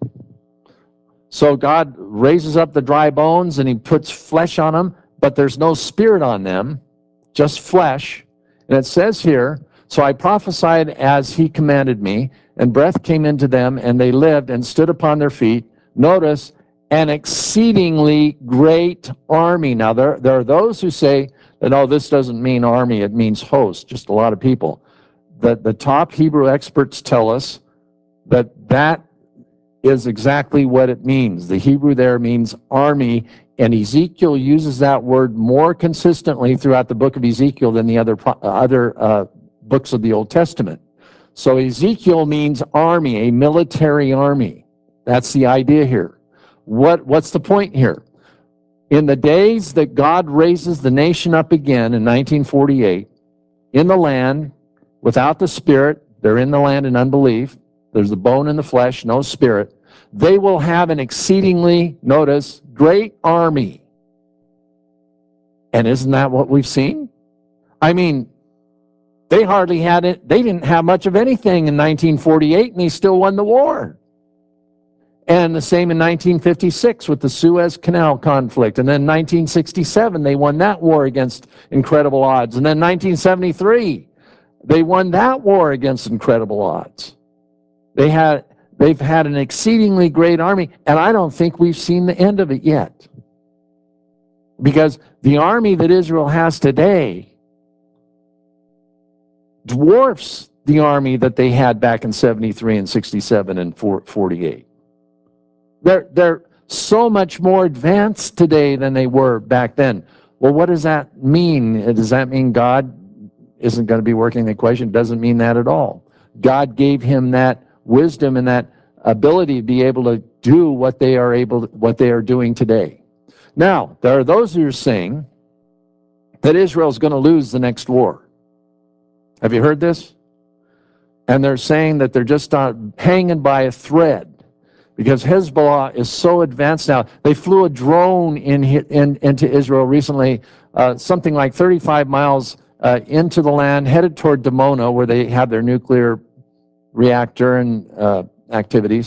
So God raises up the dry bones and he puts flesh on them, but there's no spirit on them, just flesh. And it says here, so I prophesied as he commanded me, and breath came into them, and they lived and stood upon their feet. Notice, an exceedingly great army. Now, there are those who say that, no, this doesn't mean army, it means host, just a lot of people. The top Hebrew experts tell us that is exactly what it means. The Hebrew there means army, and Ezekiel uses that word more consistently throughout the book of Ezekiel than the other books of the Old Testament. So Ezekiel means army, a military army. That's the idea here. What's the point here? In the days that God raises the nation up again in 1948, in the land, without the spirit, they're in the land in unbelief, there's the bone and the flesh, no spirit, they will have an exceedingly, notice, great army. And isn't that what we've seen? I mean, they hardly had it. They didn't have much of anything in 1948, and they still won the war. And the same in 1956 with the Suez Canal conflict. And then 1967, they won that war against incredible odds. And then 1973, they won that war against incredible odds. They've had an exceedingly great army, and I don't think we've seen the end of it yet. Because the army that Israel has today dwarfs the army that they had back in 73 and 67 and 48. They're so much more advanced today than they were back then. Well, what does that mean? Does that mean God isn't going to be working the equation? It doesn't mean that at all. God gave him that wisdom and that ability to be able to do what they are doing today. Now, there are those who are saying that Israel's going to lose the next war. Have you heard this? And they're saying that they're just hanging by a thread because Hezbollah is so advanced now. They flew a drone into Israel recently, something like 35 miles into the land, headed toward Dimona, where they have their nuclear reactor and activities.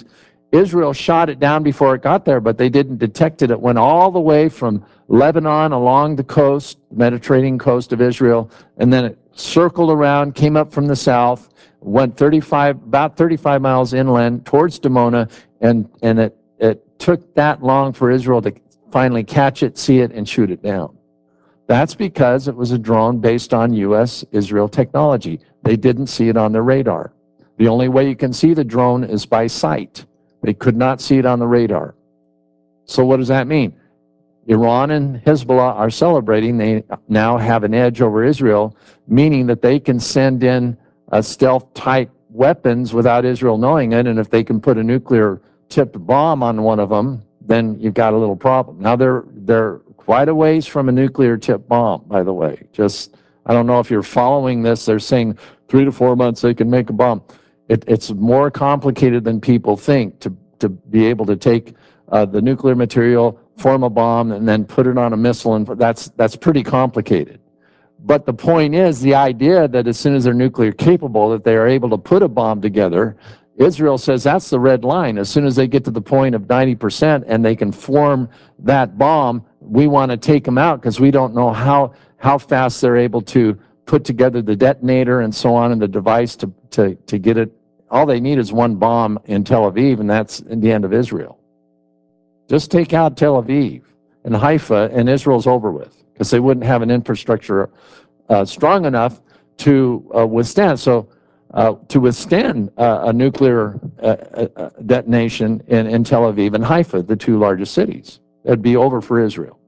Israel shot it down before it got there, but they didn't detect it. It went all the way from Lebanon along the coast, Mediterranean coast of Israel, and then it circled around, came up from the south, went about 35 miles inland towards Dimona, and it took that long for Israel to finally catch it, see it, and shoot it down. That's because it was a drone based on U.S.-Israel technology. They didn't see it on their radar. The only way you can see the drone is by sight. They could not see it on the radar. So what does that mean? Iran and Hezbollah are celebrating. They now have an edge over Israel, meaning that they can send in stealth-type weapons without Israel knowing it, and if they can put a nuclear-tipped bomb on one of them, then you've got a little problem. Now, they're quite a ways from a nuclear-tipped bomb, by the way. I don't know if you're following this. They're saying 3 to 4 months they can make a bomb. It's more complicated than people think to be able to take the nuclear material, form a bomb, and then put it on a missile, and that's pretty complicated. But the point is, the idea that as soon as they're nuclear capable, that they are able to put a bomb together, Israel says that's the red line. As soon as they get to the point of 90% and they can form that bomb, we want to take them out because we don't know how fast they're able to put together the detonator and so on and the device to get it. All they need is one bomb in Tel Aviv, and that's the end of Israel. Just take out Tel Aviv and Haifa, and Israel's over with, because they wouldn't have an infrastructure strong enough to withstand. So to withstand a nuclear detonation in Tel Aviv and Haifa, the two largest cities, it'd be over for Israel.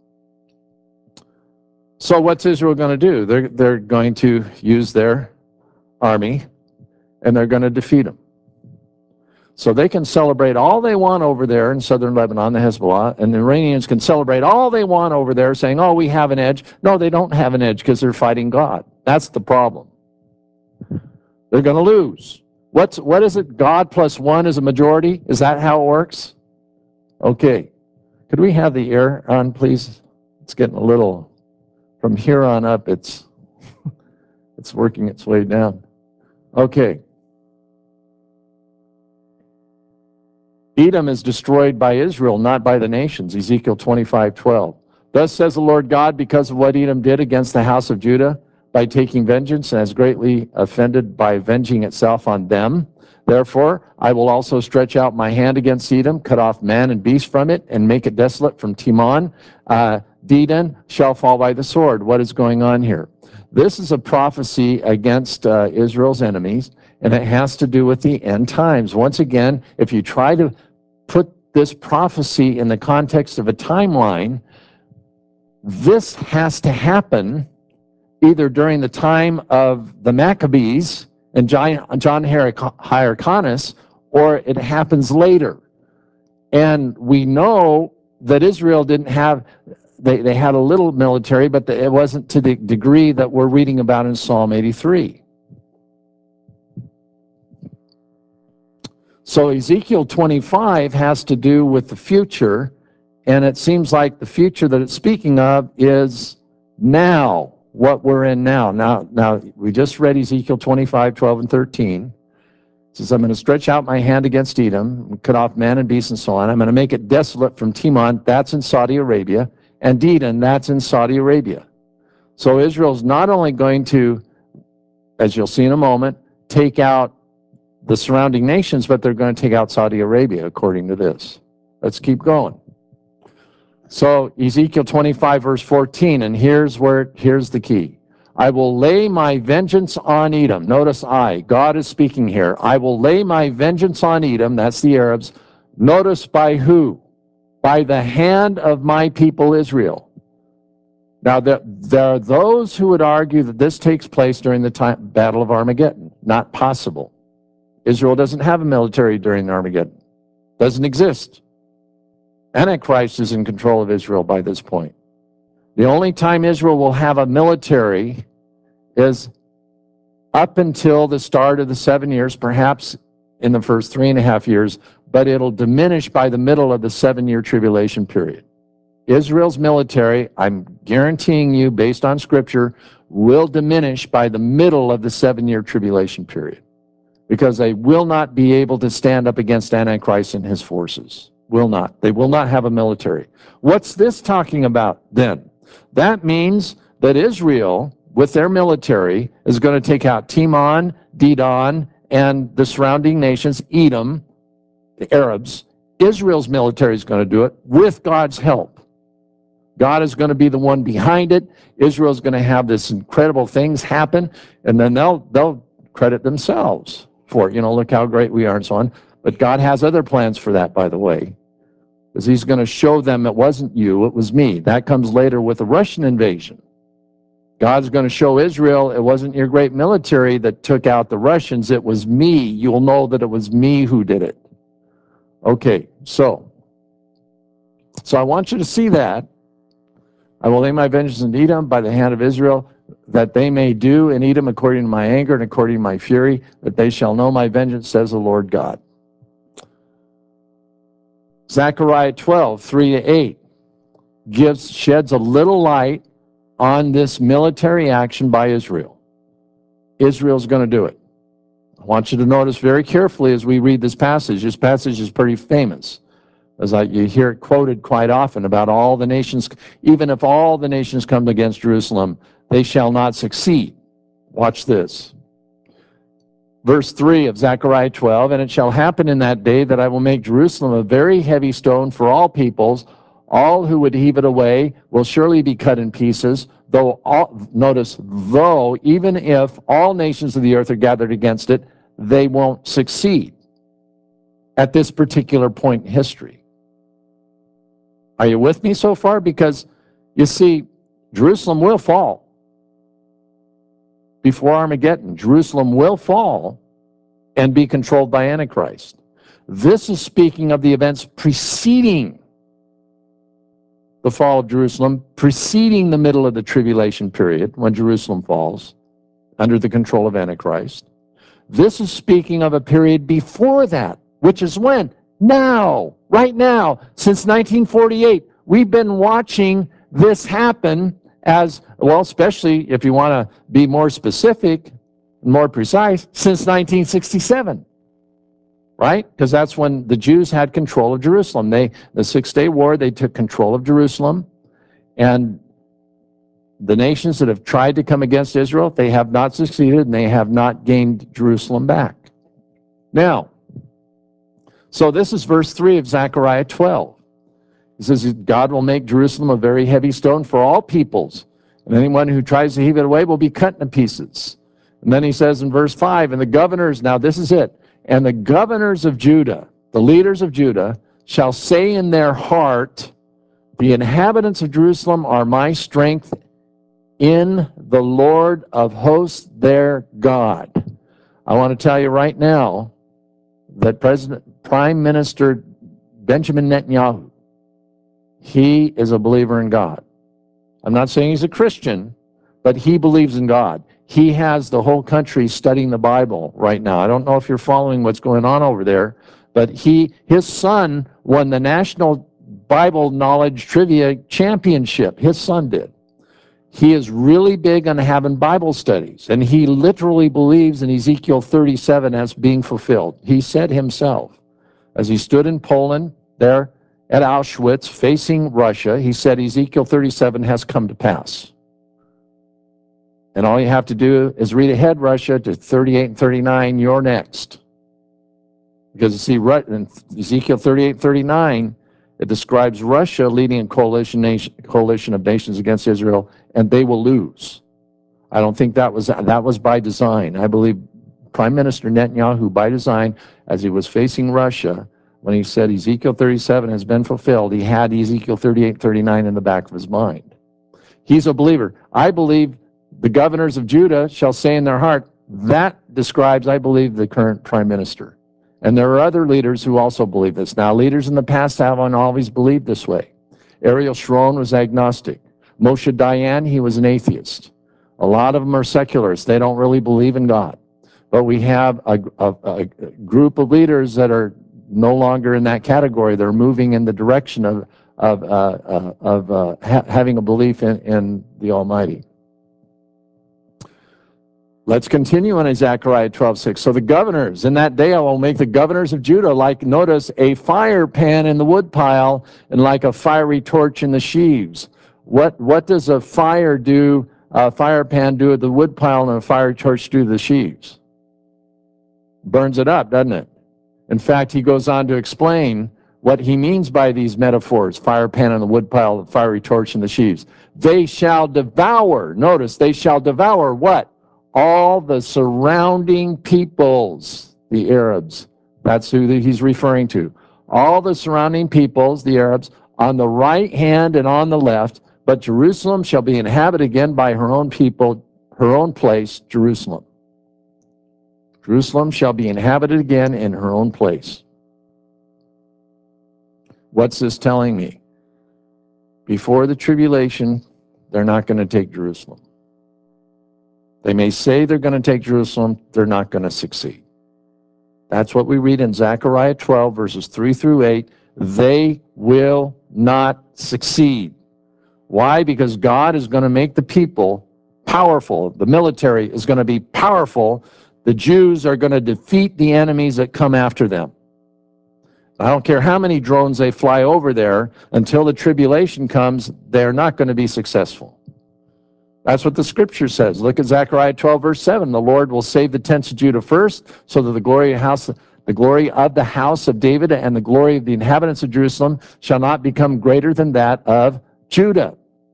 So what's Israel going to do? They're going to use their army, and they're going to defeat them. So they can celebrate all they want over there in southern Lebanon, the Hezbollah, and the Iranians can celebrate all they want over there saying, oh, we have an edge. No, they don't have an edge because they're fighting God. That's the problem. They're going to lose. What is it? God plus one is a majority? Is that how it works? Okay. Could we have the air on, please? It's getting a little, from here on up, it's working its way down. Okay. Edom is destroyed by Israel, not by the nations, Ezekiel 25:12. Thus says the Lord God, because of what Edom did against the house of Judah, by taking vengeance, and has greatly offended by avenging itself on them. Therefore, I will also stretch out my hand against Edom, cut off man and beast from it, and make it desolate from Timon. Dedan shall fall by the sword. What is going on here? This is a prophecy against Israel's enemies, and it has to do with the end times. Once again, if you try to put this prophecy in the context of a timeline, this has to happen either during the time of the Maccabees and John Hyrcanus, or it happens later. And we know that Israel didn't have, they had a little military, but it wasn't to the degree that we're reading about in Psalm 83. So Ezekiel 25 has to do with the future, and it seems like the future that it's speaking of is now, what we're in now. Now we just read Ezekiel 25:12 and 13. It says, I'm going to stretch out my hand against Edom, cut off man and beast and so on. I'm going to make it desolate from Timon, that's in Saudi Arabia, and Dedan, that's in Saudi Arabia. So Israel's not only going to, as you'll see in a moment, take out the surrounding nations, but they're going to take out Saudi Arabia, according to this. Let's keep going. So Ezekiel 25, verse 14, and here's the key. I will lay my vengeance on Edom. Notice God is speaking here. I will lay my vengeance on Edom, that's the Arabs. Notice by who? By the hand of my people Israel. Now, there are those who would argue that this takes place during the Battle of Armageddon. Not possible. Israel doesn't have a military during Armageddon. Doesn't exist. Antichrist is in control of Israel by this point. The only time Israel will have a military is up until the start of the 7 years, perhaps in the first 3.5 years, but it'll diminish by the middle of the 7-year tribulation period. Israel's military, I'm guaranteeing you, based on Scripture, will diminish by the middle of the 7-year tribulation period. because they will not be able to stand up against Antichrist and his forces. Will not. They will not have a military. What's this talking about then? That means that Israel, with their military, is going to take out Timon, Dedan, and the surrounding nations, Edom, the Arabs. Israel's military is going to do it with God's help. God is going to be the one behind it. Israel's going to have this incredible things happen, and then they'll credit themselves for it. You know, look how great we are and so on. But God has other plans for that, by the way, because he's going to show them it wasn't you, it was me. That comes later with the Russian invasion. God's going to show Israel it wasn't your great military that took out the Russians, it was me. You'll know that it was me who did it. Okay, so I want you to see that. I will lay my vengeance in Edom by the hand of Israel, that they may do in Edom according to my anger and according to my fury, that they shall know my vengeance, says the Lord God. Zechariah 12, 3-8 sheds a little light on this military action by Israel. Israel's going to do it. I want you to notice very carefully as we read this passage. This passage is pretty famous, as you hear it quoted quite often about all the nations. Even if all the nations come against Jerusalem, they shall not succeed. Watch this. Verse 3 of Zechariah 12, and it shall happen in that day that I will make Jerusalem a very heavy stone for all peoples. All who would heave it away will surely be cut in pieces, though even if all nations of the earth are gathered against it, they won't succeed at this particular point in history. Are you with me so far? Because, you see, Jerusalem will fall. Before Armageddon, Jerusalem will fall and be controlled by Antichrist. This is speaking of the events preceding the fall of Jerusalem, preceding the middle of the tribulation period, when Jerusalem falls under the control of Antichrist. This is speaking of a period before that, which is when? Now, right now, since 1948. We've been watching this happen as, well, especially if you want to be more specific, more precise, since 1967. Right? Because that's when the Jews had control of Jerusalem. The Six-Day War, they took control of Jerusalem. And the nations that have tried to come against Israel, they have not succeeded, and they have not gained Jerusalem back. Now, so this is verse 3 of Zechariah 12. It says, God will make Jerusalem a very heavy stone for all peoples, and anyone who tries to heave it away will be cut into pieces. And then he says in verse 5, and the governors, now this is it, and the governors of Judah, the leaders of Judah, shall say in their heart, the inhabitants of Jerusalem are my strength in the Lord of hosts, their God. I want to tell you right now that Prime Minister Benjamin Netanyahu, he is a believer in God. I'm not saying he's a Christian, but he believes in God. He has the whole country studying the Bible right now. I don't know if you're following what's going on over there, but his son won the National Bible Knowledge Trivia Championship. His son did. He is really big on having Bible studies, and he literally believes in Ezekiel 37 as being fulfilled. He said himself, as he stood in Poland there at Auschwitz facing Russia, he said Ezekiel 37 has come to pass. And all you have to do is read ahead, Russia, to 38 and 39, you're next. Because you see, in Ezekiel 38 and 39, it describes Russia leading a coalition of nations against Israel, and they will lose. I don't think that was by design. I believe Prime Minister Netanyahu, by design, as he was facing Russia, when he said Ezekiel 37 has been fulfilled, he had Ezekiel 38 and 39 in the back of his mind. He's a believer. I believe the governors of Judah shall say in their heart, that describes, I believe, the current prime minister. And there are other leaders who also believe this. Now, leaders in the past haven't always believed this way. Ariel Sharon was agnostic. Moshe Dayan, he was an atheist. A lot of them are secularists. They don't really believe in God. But we have a group of leaders that are no longer in that category. They're moving in the direction of having a belief in the Almighty. Let's continue on in Zechariah 12:6. So the governors, in that day I will make the governors of Judah like, notice, a fire pan in the woodpile and like a fiery torch in the sheaves. What does a fire pan do at the woodpile and a fire torch do to the sheaves? Burns it up, doesn't it? In fact, he goes on to explain what he means by these metaphors: fire pan in the woodpile, fiery torch in the sheaves. They shall devour, notice, they shall devour what? All the surrounding peoples, the Arabs. That's who he's referring to. All the surrounding peoples, the Arabs, on the right hand and on the left, but Jerusalem shall be inhabited again by her own people, her own place, Jerusalem. Jerusalem shall be inhabited again in her own place. What's this telling me? Before the tribulation, they're not going to take Jerusalem. They may say they're going to take Jerusalem, they're not going to succeed. That's what we read in Zechariah 12, verses 3 through 8. They will not succeed. Why? Because God is going to make the people powerful. The military is going to be powerful. The Jews are going to defeat the enemies that come after them. I don't care how many drones they fly over there, until the tribulation comes, they're not going to be successful. That's what the scripture says. Look at Zechariah 12, verse 7. The Lord will save the tents of Judah first, so that the glory of the house of David and the glory of the inhabitants of Jerusalem shall not become greater than that of Judah.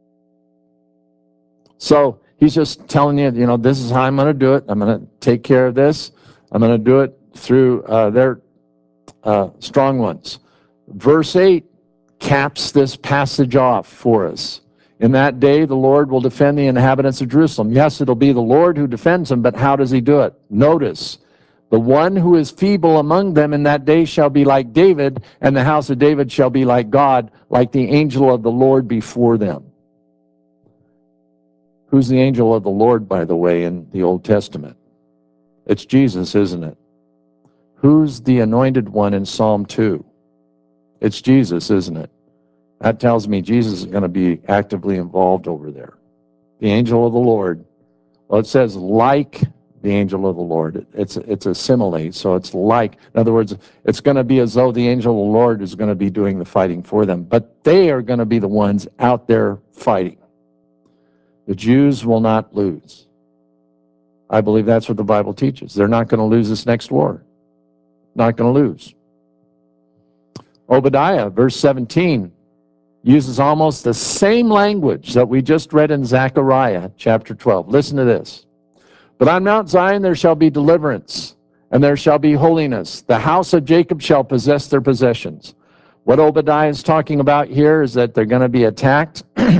So he's just telling you, this is how I'm going to do it. I'm going to take care of this. I'm going to do it through their strong ones. Verse 8 caps this passage off for us. In that day, the Lord will defend the inhabitants of Jerusalem. Yes, it'll be the Lord who defends them, but how does he do it? Notice, the one who is feeble among them in that day shall be like David, and the house of David shall be like God, like the angel of the Lord before them. Who's the angel of the Lord, by the way, in the Old Testament? It's Jesus, isn't it? Who's the anointed one in Psalm 2? It's Jesus, isn't it? That tells me Jesus is going to be actively involved over there. The angel of the Lord. Well, it says like the angel of the Lord. It's a simile, so it's like. In other words, it's going to be as though the angel of the Lord is going to be doing the fighting for them. But they are going to be the ones out there fighting. The Jews will not lose. I believe that's what the Bible teaches. They're not going to lose this next war. Not going to lose. Obadiah, verse 17, uses almost the same language that we just read in Zechariah chapter 12. Listen to this. But on Mount Zion there shall be deliverance, and there shall be holiness. The house of Jacob shall possess their possessions. What Obadiah is talking about here is that they're going to be attacked,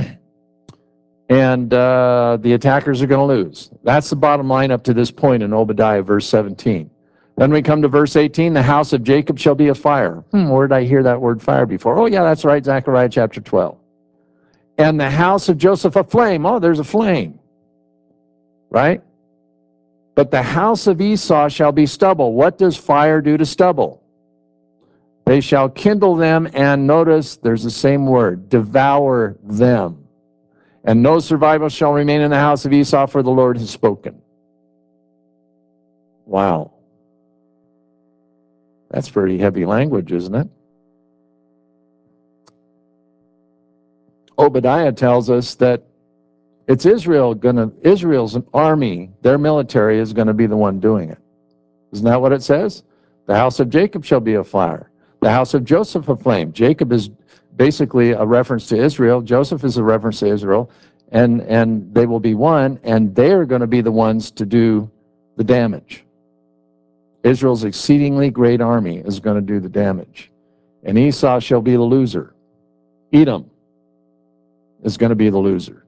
and the attackers are going to lose. That's the bottom line up to this point in Obadiah, verse 17. Then we come to verse 18, the house of Jacob shall be a fire. Where did I hear that word fire before? Oh, yeah, that's right, Zechariah chapter 12. And the house of Joseph a flame. Oh, there's a flame, right? But the house of Esau shall be stubble. What does fire do to stubble? They shall kindle them, and notice there's the same word, devour them. And no survival shall remain in the house of Esau, for the Lord has spoken. Wow. That's pretty heavy language, isn't it? Obadiah tells us that it's Israel's army, their military is going to be the one doing it. Isn't that what it says? The house of Jacob shall be a fire. The house of Joseph a flame. Jacob is basically a reference to Israel. Joseph is a reference to Israel. And they will be one, and they are going to be the ones to do the damage. Israel's exceedingly great army is going to do the damage. And Esau shall be the loser. Edom is going to be the loser.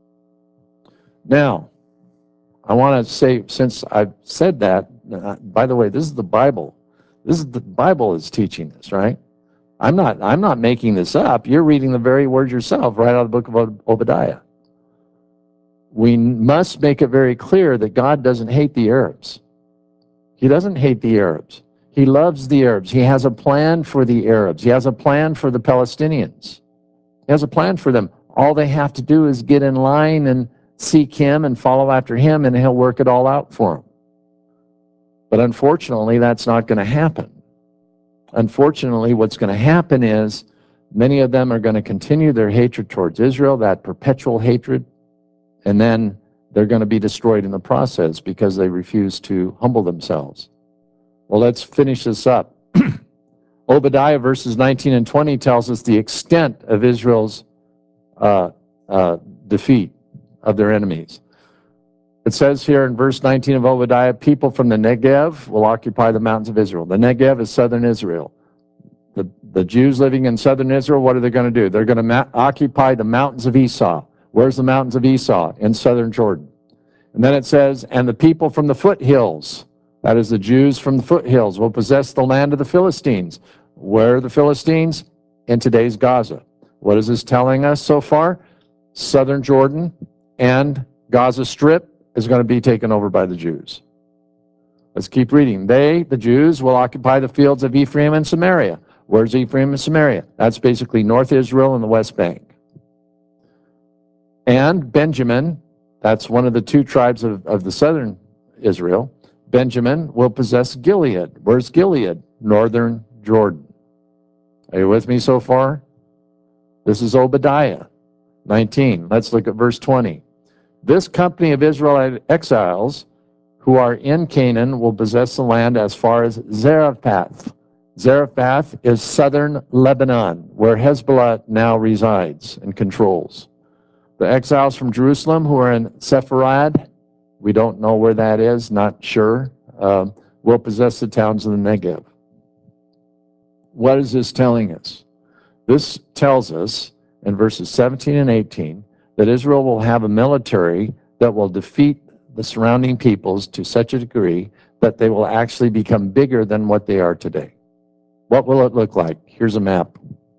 Now, I want to say, since I've said that, by the way, this is the Bible. The Bible is teaching this, right? I'm not making this up. You're reading the very words yourself right out of the book of Obadiah. We must make it very clear that God doesn't hate the Arabs. He doesn't hate the Arabs. He loves the Arabs. He has a plan for the Arabs. He has a plan for the Palestinians. He has a plan for them. All they have to do is get in line and seek him and follow after him, and he'll work it all out for them. But unfortunately, that's not going to happen. Unfortunately, what's going to happen is many of them are going to continue their hatred towards Israel, that perpetual hatred, and then they're going to be destroyed in the process because they refuse to humble themselves. Well, let's finish this up. Obadiah verses 19 and 20 tells us the extent of Israel's defeat of their enemies. It says here in verse 19 of Obadiah, people from the Negev will occupy the mountains of Israel. The Negev is southern Israel. The Jews living in southern Israel, what are they going to do? They're going to occupy the mountains of Esau. Where's the mountains of Esau? In southern Jordan. And then it says, and the people from the foothills, that is the Jews from the foothills, will possess the land of the Philistines. Where are the Philistines? In today's Gaza. What is this telling us so far? Southern Jordan and Gaza Strip is going to be taken over by the Jews. Let's keep reading. They, the Jews, will occupy the fields of Ephraim and Samaria. Where's Ephraim and Samaria? That's basically North Israel and the West Bank. And Benjamin, that's one of the two tribes of the southern Israel. Benjamin will possess Gilead. Where's Gilead? Northern Jordan. Are you with me so far? This is Obadiah 19. Let's look at verse 20. This company of Israelite exiles who are in Canaan will possess the land as far as Zarephath. Zarephath is southern Lebanon, where Hezbollah now resides and controls. The exiles from Jerusalem who are in Sepharad, we don't know where that is, not sure, will possess the towns of the Negev. What is this telling us? This tells us in verses 17 and 18 that Israel will have a military that will defeat the surrounding peoples to such a degree that they will actually become bigger than what they are today. What will it look like? Here's a map.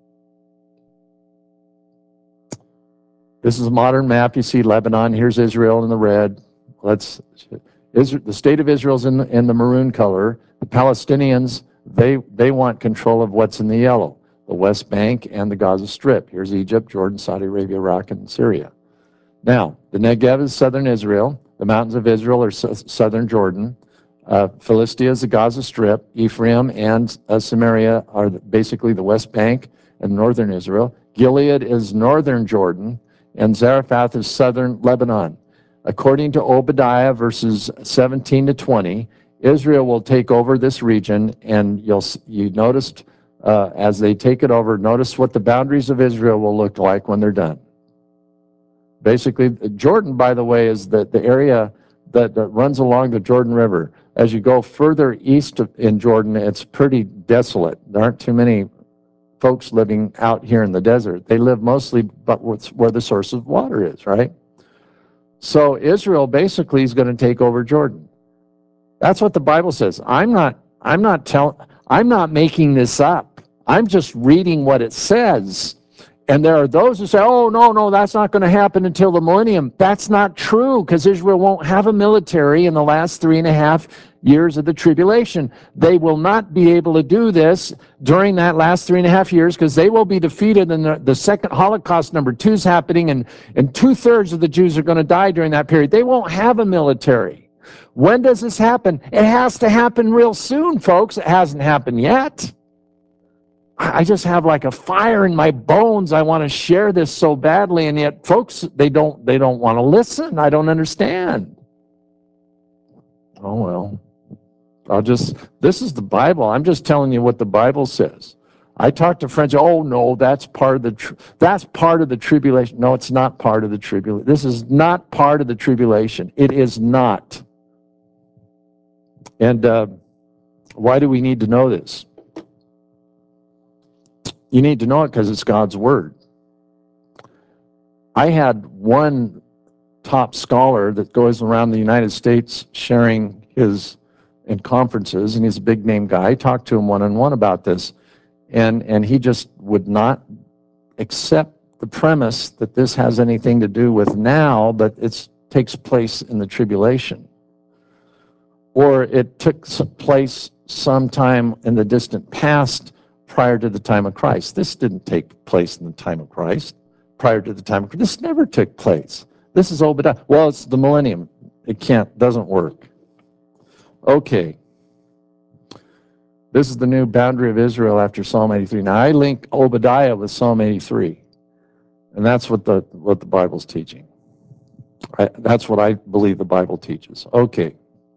This is a modern map. You see Lebanon. Here's Israel in the red. The state of Israel's in the maroon color. The Palestinians, they want control of what's in the yellow, the West Bank and the Gaza Strip. Here's Egypt, Jordan, Saudi Arabia, Iraq, and Syria. Now, the Negev is southern Israel. The mountains of Israel are southern Jordan. Philistia is the Gaza Strip. Ephraim and Samaria are basically the West Bank and northern Israel. Gilead is northern Jordan, and Zarephath is southern Lebanon. According to Obadiah, verses 17 to 20, Israel will take over this region, and you noticed as they take it over, notice what the boundaries of Israel will look like when they're done. Basically, Jordan, by the way, is the area that runs along the Jordan River. As you go further east in Jordan, it's pretty desolate. There aren't too many folks living out here in the desert. They live mostly where the source of water is, right? So Israel basically is going to take over Jordan. That's what the Bible says. I'm not making this up. I'm just reading what it says. And there are those who say, oh, no, that's not going to happen until the millennium. That's not true, because Israel won't have a military in the last 3.5 years of the tribulation. They will not be able to do this during that last 3.5 years, because they will be defeated, and the second Holocaust number 2 is happening, and 2/3 of the Jews are going to die during that period. They won't have a military. When does this happen? It has to happen real soon, folks. It hasn't happened yet. I just have like a fire in my bones. I want to share this so badly, and yet folks, they don't want to listen. I don't understand. Oh well. This is the Bible. I'm just telling you what the Bible says. I talk to friends, oh no, that's part of the tribulation. No, it's not part of the tribulation. This is not part of the tribulation. It is not. And why do we need to know this? You need to know it because it's God's Word. I had one top scholar that goes around the United States sharing in conferences, and he's a big name guy. I talked to him one-on-one about this, and he just would not accept the premise that this has anything to do with now, but it takes place in the tribulation. Or it took place sometime in the distant past prior to the time of Christ. This didn't take place in the time of Christ, prior to the time of Christ. This never took place. This is Obadiah. Well, it's the millennium. It doesn't work. Okay. This is the new boundary of Israel after Psalm 83. Now, I link Obadiah with Psalm 83, and that's what the Bible's teaching. That's what I believe the Bible teaches. Okay.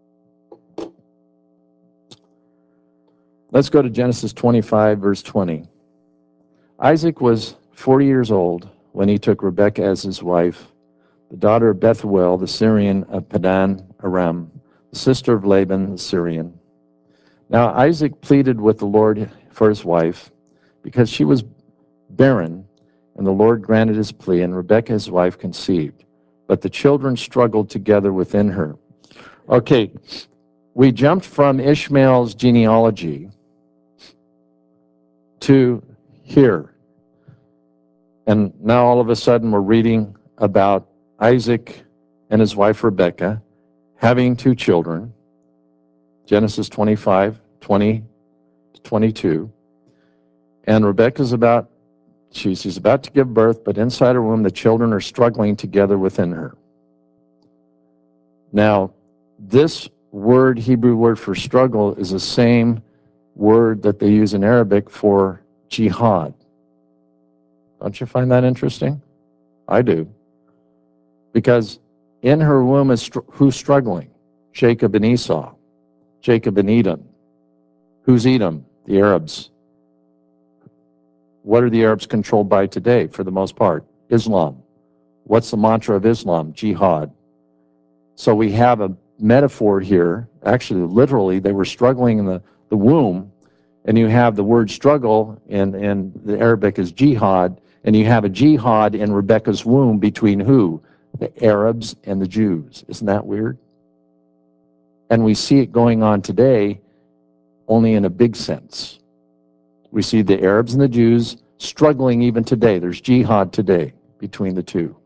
Let's go to Genesis 25, verse 20. Isaac was 40 years old when he took Rebekah as his wife, the daughter of Bethuel, the Syrian of Padan Aram, the sister of Laban, the Syrian. Now Isaac pleaded with the Lord for his wife because she was barren, and the Lord granted his plea, and Rebekah, his wife, conceived. But the children struggled together within her. Okay, we jumped from Ishmael's genealogy to here. And now all of a sudden we're reading about Isaac and his wife Rebekah having two children, Genesis 25, 20 to 22. And Rebekah's she's about to give birth, but inside her womb the children are struggling together within her. Now, this word, Hebrew word for struggle, is the same word that they use in Arabic for jihad. Don't you find that interesting? I do. Because in her womb is who's struggling? Jacob and Esau. Jacob and Edom. Who's Edom? The Arabs. What are the Arabs controlled by today, for the most part? Islam. What's the mantra of Islam? Jihad. So we have a metaphor here. Actually, literally, they were struggling in the womb, and you have the word struggle, and the Arabic is jihad, and you have a jihad in Rebekah's womb between who? The Arabs and the Jews. Isn't that weird? And we see it going on today, only in a big sense. We see the Arabs and the Jews struggling even today. There's jihad today between the two.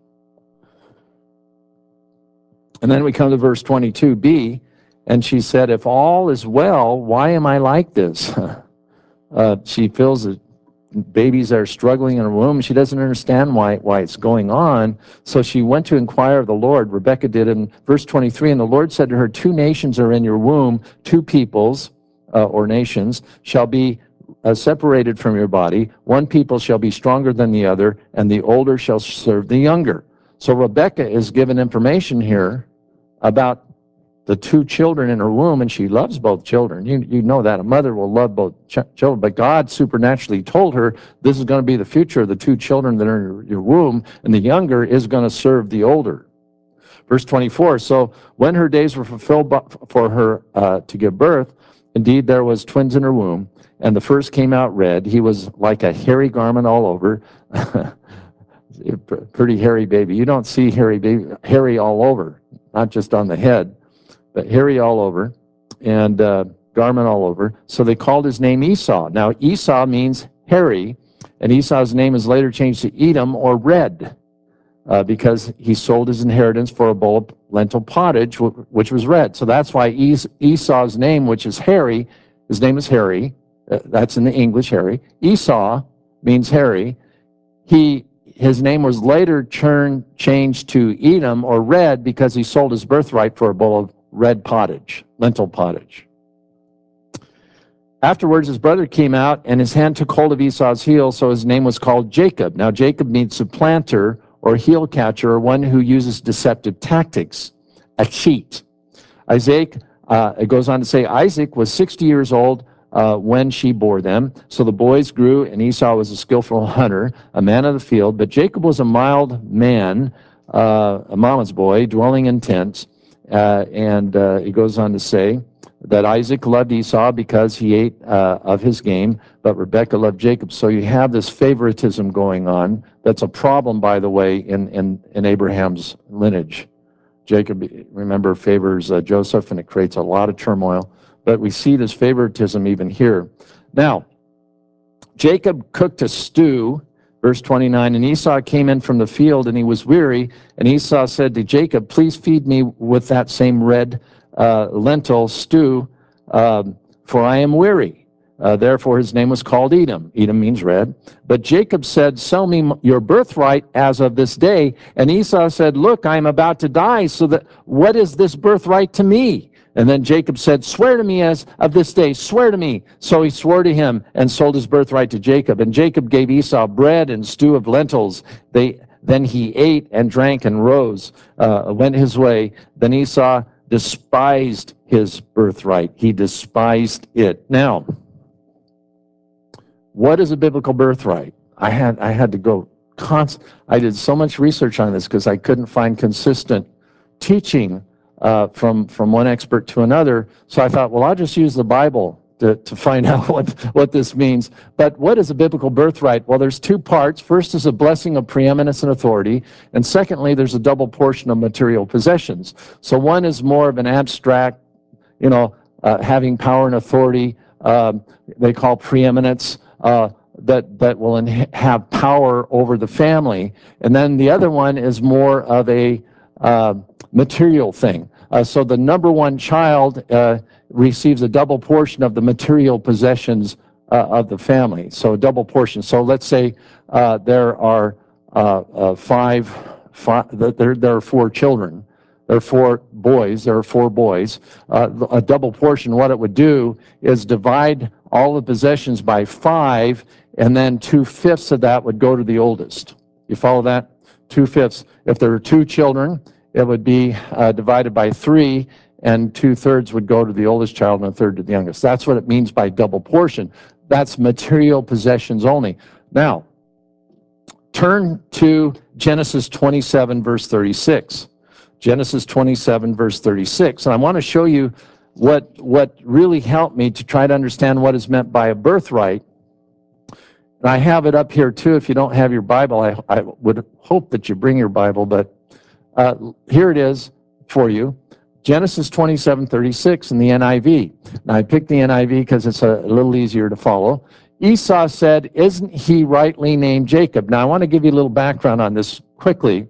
And then we come to verse 22b, and she said, if all is well, why am I like this? She feels that babies are struggling in her womb. She doesn't understand why it's going on. So she went to inquire of the Lord. Rebekah did in verse 23, and the Lord said to her, 2 nations are in your womb, 2 peoples or nations shall be separated from your body. 1 people shall be stronger than the other, and the older shall serve the younger. So Rebekah is given information here about the 2 children in her womb, and she loves both children. You know that. A mother will love both children, but God supernaturally told her this is going to be the future of the 2 children that are in your womb, and the younger is going to serve the older. Verse 24, so when her days were fulfilled for her to give birth, indeed there was twins in her womb, and the first came out red. He was like a hairy garment all over. Pretty hairy baby. You don't see hairy all over, not just on the head, but hairy all over, and garment all over. So they called his name Esau. Now Esau means hairy, and Esau's name is later changed to Edom, or red, because he sold his inheritance for a bowl of lentil pottage, which was red. So that's why Esau's name, which is hairy, his name is Harry. That's in the English, Harry. Esau means hairy. His name was later changed to Edom, or red, because he sold his birthright for a bowl of red pottage, lentil pottage. Afterwards, his brother came out, and his hand took hold of Esau's heel, so his name was called Jacob. Now, Jacob means supplanter or heel catcher, or one who uses deceptive tactics, a cheat. It goes on to say, Isaac was 60 years old when she bore them. So the boys grew, and Esau was a skillful hunter, a man of the field. But Jacob was a mild man, a mama's boy, dwelling in tents. It goes on to say that Isaac loved Esau because he ate of his game, but Rebekah loved Jacob. So you have this favoritism going on. That's a problem, by the way, in Abraham's lineage. Jacob, remember, favors Joseph, and it creates a lot of turmoil. But we see this favoritism even here. Now, Jacob cooked a stew, verse 29, and Esau came in from the field, and he was weary. And Esau said to Jacob, please feed me with that same red lentil stew, for I am weary. Therefore his name was called Edom. Edom means red. But Jacob said, sell me your birthright as of this day. And Esau said, look, I am about to die, so that what is this birthright to me? And then Jacob said, swear to me as of this day, swear to me. So he swore to him and sold his birthright to Jacob. And Jacob gave Esau bread and stew of lentils. Then he ate and drank and rose, went his way. Then Esau despised his birthright. He despised it. Now, what is a biblical birthright? I had to go I did so much research on this because I couldn't find consistent teaching from one expert to another. So I thought, well, I'll just use the Bible to find out what this means. But what is a biblical birthright? Well, there's two parts. First is a blessing of preeminence and authority. And secondly, there's a double portion of material possessions. So one is more of an abstract, having power and authority. They call preeminence. That will have power over the family. And then the other one is more of a material thing. So the number one child receives a double portion of the material possessions of the family. So a double portion. So let's say there are there are 4 children. There are 4 boys. There are 4 boys. A double portion, what it would do is divide all the possessions by 5, and then 2/5 of that would go to the oldest. You follow that? 2/5. If there are 2 children, it would be divided by 3, and 2/3 would go to the oldest child and 1/3 to the youngest. That's what it means by double portion. That's material possessions only. Now, turn to Genesis 27, verse 36. Genesis 27, verse 36. And I want to show you what really helped me to try to understand what is meant by a birthright. And I have it up here too. If you don't have your Bible, I would hope that you bring your Bible, but here it is for you. Genesis 27:36 in the NIV. Now I picked the NIV because it's a little easier to follow. Esau said, isn't he rightly named Jacob? Now I want to give you a little background on this quickly.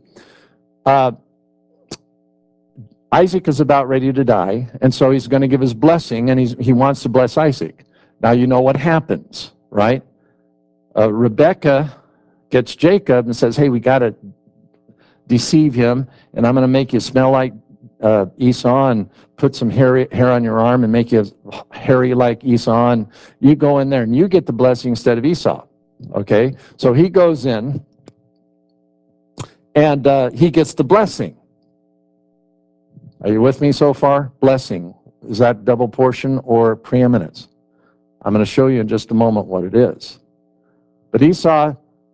Isaac is about ready to die, and so he's going to give his blessing, and he wants to bless Isaac. Now you know what happens, right? Rebecca gets Jacob and says, hey, we got to deceive him, and I'm going to make you smell like Esau and put some hair on your arm and make you hairy like Esau, and you go in there and you get the blessing instead of Esau. Okay? So he goes in, and he gets the blessing. Are you with me so far? Blessing. Is that double portion or preeminence? I'm going to show you in just a moment what it is. But Esau,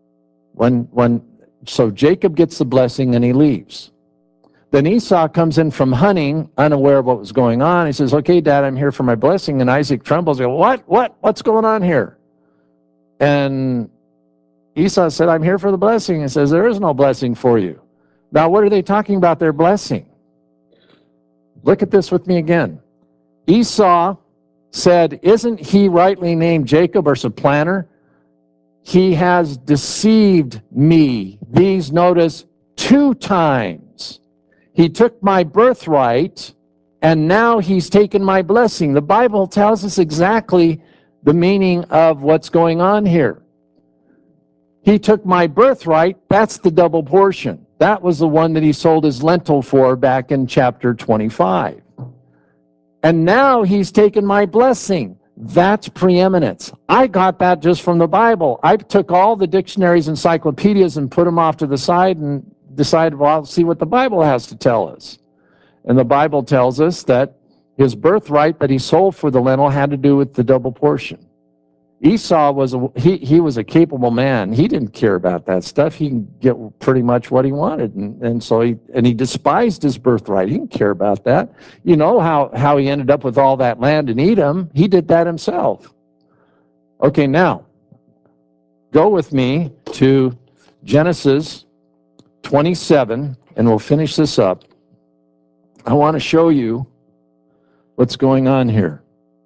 so Jacob gets the blessing and he leaves. Then Esau comes in from hunting, unaware of what was going on. He says, okay, Dad, I'm here for my blessing. And Isaac trembles. He goes, what's going on here? And Esau said, I'm here for the blessing. He says, there is no blessing for you. Now, what are they talking about their blessing? Look at this with me again. Esau said, isn't he rightly named Jacob or supplanter? He has deceived me. These, notice, 2 times. He took my birthright, and now he's taken my blessing. The Bible tells us exactly the meaning of what's going on here. He took my birthright. That's the double portion. That was the one that he sold his lentil for back in chapter 25. And now he's taken my blessing. That's preeminence. I got that just from the Bible. I took all the dictionaries, encyclopedias, and put them off to the side and decided, well, I'll see what the Bible has to tell us. And the Bible tells us that his birthright that he sold for the lentil had to do with the double portion. Esau was he was a capable man. He didn't care about that stuff. He can get pretty much what he wanted, and so he despised his birthright. He didn't care about that. You know how he ended up with all that land in Edom. He did that himself. Okay, now go with me to Genesis 27, and we'll finish this up. I want to show you what's going on here.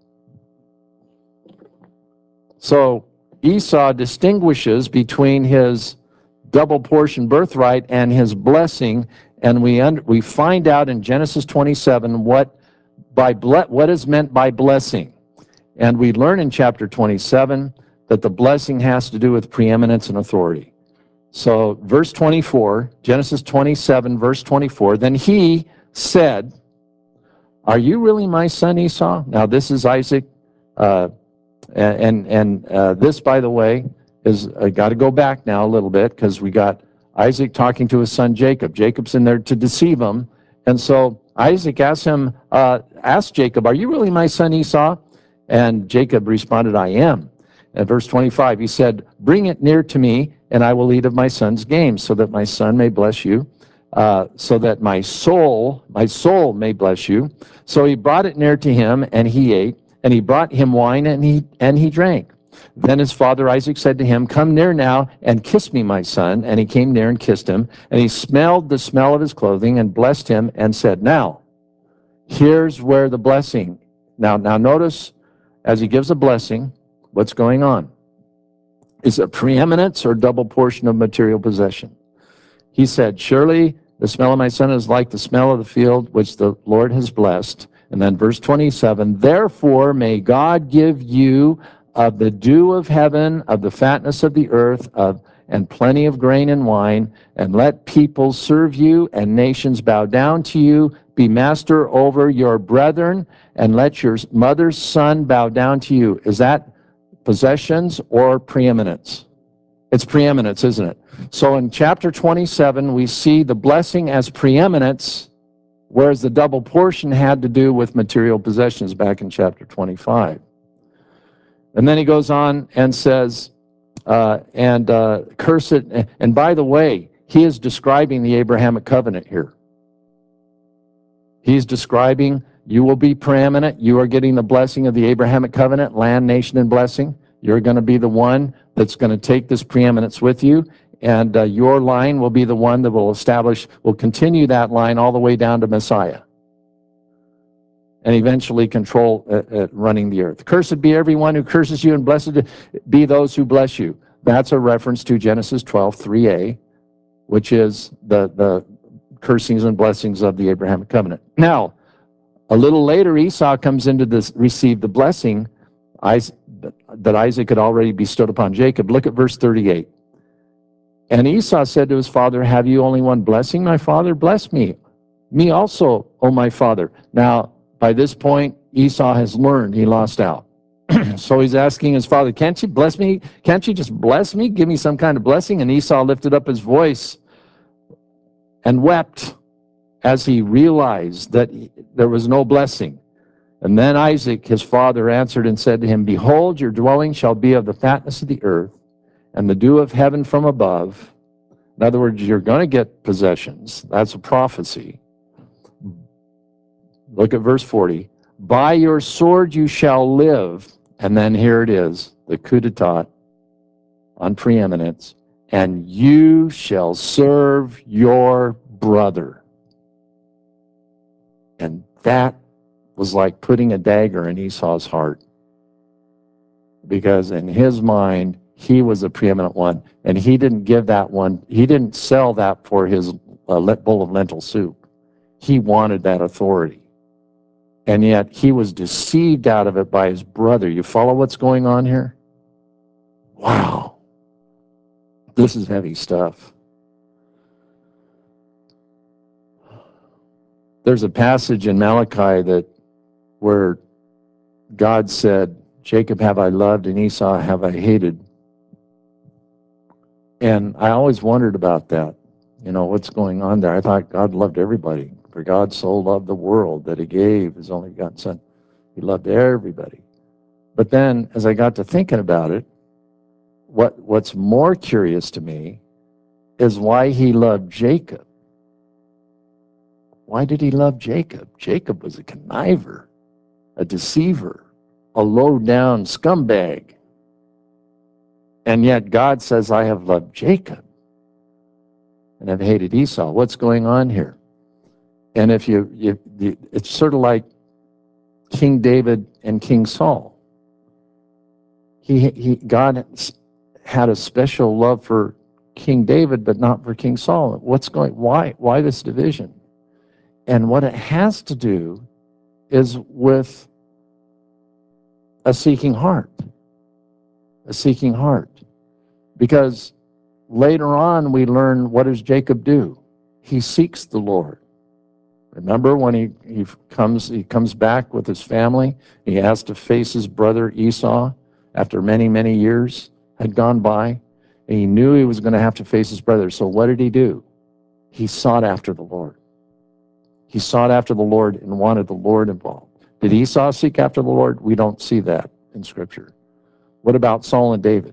So Esau distinguishes between his double portion birthright and his blessing, and we find out in Genesis 27 what is meant by blessing. And we learn in chapter 27 that the blessing has to do with preeminence and authority. So verse 24, Genesis 27, verse 24, then he said, are you really my son Esau? Now this is Isaac, this, by the way, is, I got to go back now a little bit because we got Isaac talking to his son Jacob. Jacob's in there to deceive him. And so Isaac asked Jacob, are you really my son Esau? And Jacob responded, I am. At verse 25, he said, bring it near to me, and I will eat of my son's game, so that my son may bless you, so that my soul may bless you. So he brought it near to him, and he ate, and he brought him wine, and he drank. Then his father Isaac said to him, come near now and kiss me, my son. And he came near and kissed him, and he smelled the smell of his clothing and blessed him and said, now, here's where the blessing. Now notice, as he gives a blessing, what's going on? Is it preeminence or double portion of material possession? He said, surely the smell of my son is like the smell of the field which the Lord has blessed. And then verse 27, therefore may God give you of the dew of heaven, of the fatness of the earth, and plenty of grain and wine, and let people serve you, and nations bow down to you. Be master over your brethren, and let your mother's son bow down to you. Is that possessions or preeminence? It's preeminence, isn't it? So in chapter 27, we see the blessing as preeminence, whereas the double portion had to do with material possessions back in chapter 25. And then he goes on and says, curse it. And by the way, he is describing the Abrahamic covenant here. He's describing, you will be preeminent. You are getting the blessing of the Abrahamic covenant, land, nation, and blessing. You're going to be the one that's going to take this preeminence with you, and your line will be the one that will continue that line all the way down to Messiah, and eventually control running the earth. Cursed be everyone who curses you, and blessed be those who bless you. That's a reference to Genesis 12:3a, which is the cursings and blessings of the Abrahamic covenant. Now, a little later, Esau comes into this, receive the blessing that Isaac had already bestowed upon Jacob. Look at verse 38. And Esau said to his father, have you only one blessing, my father? Bless me. Me also, O my father. Now, by this point, Esau has learned he lost out. So he's asking his father, can't you bless me? Can't you just bless me? Give me some kind of blessing? And Esau lifted up his voice and wept as he realized that there was no blessing. And then Isaac, his father, answered and said to him, behold, your dwelling shall be of the fatness of the earth, and the dew of heaven from above. In other words, you're going to get possessions. That's a prophecy. Look at verse 40. By your sword you shall live. And then here it is, the coup d'etat on preeminence. And you shall serve your brother. And that was like putting a dagger in Esau's heart. Because in his mind, he was the preeminent one. And he didn't give that one, he didn't sell that for his bowl of lentil soup. He wanted that authority. And yet he was deceived out of it by his brother. You follow what's going on here? Wow. This is heavy stuff. There's a passage in Malachi where God said, Jacob have I loved and Esau have I hated. And I always wondered about that. You know, what's going on there? I thought God loved everybody. For God so loved the world that he gave his only begotten son. He loved everybody. But then, as I got to thinking about it, what's more curious to me is why he loved Jacob. Why did he love Jacob? Jacob was a conniver, a deceiver, a low-down scumbag. And yet God says, I have loved Jacob and have hated Esau. What's going on here? And if it's sort of like King David and King Saul. God had a special love for King David, but not for King Saul. Why this division? And what it has to do is with a seeking heart. A seeking heart. Because later on we learn, what does Jacob do? He seeks the Lord. Remember when he comes back with his family, he has to face his brother Esau after many, many years had gone by, and he knew he was going to have to face his brother. So what did he do? He sought after the Lord. He sought after the Lord and wanted the Lord involved. Did Esau seek after the Lord? We don't see that in Scripture. What about Saul and David?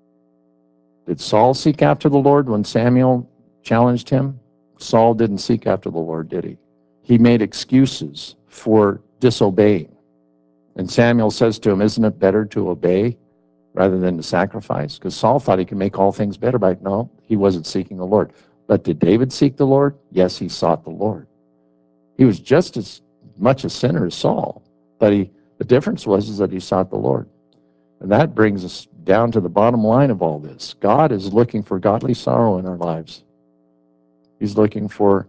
Did Saul seek after the Lord when Samuel challenged him? Saul didn't seek after the Lord, did he? He made excuses for disobeying. And Samuel says to him, isn't it better to obey rather than to sacrifice? Because Saul thought he could make all things better by, no, he wasn't seeking the Lord. But did David seek the Lord? Yes, he sought the Lord. He was just as much a sinner as Saul, but the difference was that he sought the Lord. And that brings us down to the bottom line of all this. God is looking for godly sorrow in our lives. He's looking for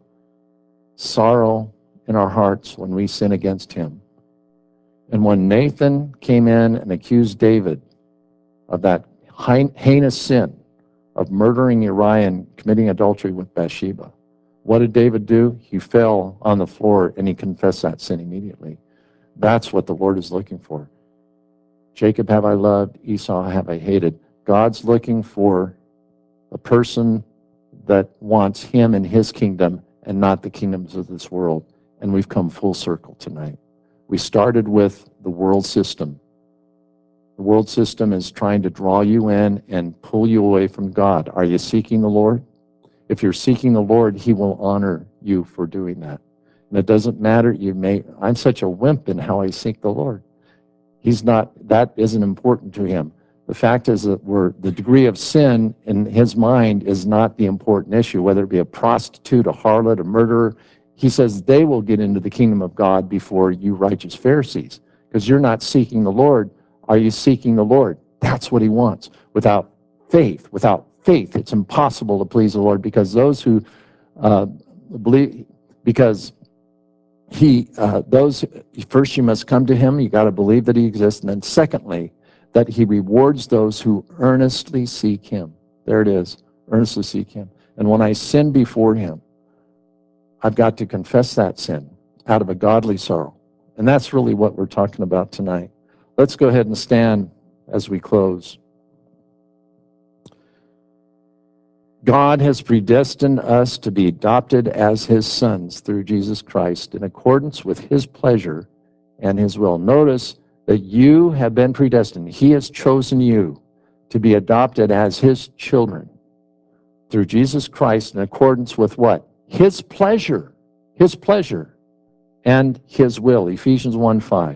sorrow in our hearts when we sin against him. And when Nathan came in and accused David of that heinous sin of murdering Uriah and committing adultery with Bathsheba, what did David do? He fell on the floor and he confessed that sin immediately. That's what the Lord is looking for. Jacob have I loved, Esau have I hated. God's looking for a person that wants him and his kingdom and not the kingdoms of this world. And we've come full circle tonight. We started with the world system. The world system is trying to draw you in and pull you away from God. Are you seeking the Lord? If you're seeking the Lord, he will honor you for doing that. And it doesn't matter, I'm such a wimp in how I seek the Lord. That isn't important to him. The fact is that the degree of sin in his mind is not the important issue, whether it be a prostitute, a harlot, a murderer. He says they will get into the kingdom of God before you righteous Pharisees, because you're not seeking the Lord. Are you seeking the Lord? That's what he wants. Without faith, it's impossible to please the Lord, because those who believe, because first you must come to him, you got to believe that he exists, and then secondly, that he rewards those who earnestly seek him. There it is, earnestly seek him. And when I sin before him, I've got to confess that sin out of a godly sorrow. And that's really what we're talking about tonight. Let's go ahead and stand as we close. God has predestined us to be adopted as his sons through Jesus Christ in accordance with his pleasure and his will. Notice that you have been predestined. He has chosen you to be adopted as his children through Jesus Christ in accordance with what? His pleasure and his will. Ephesians 1:5.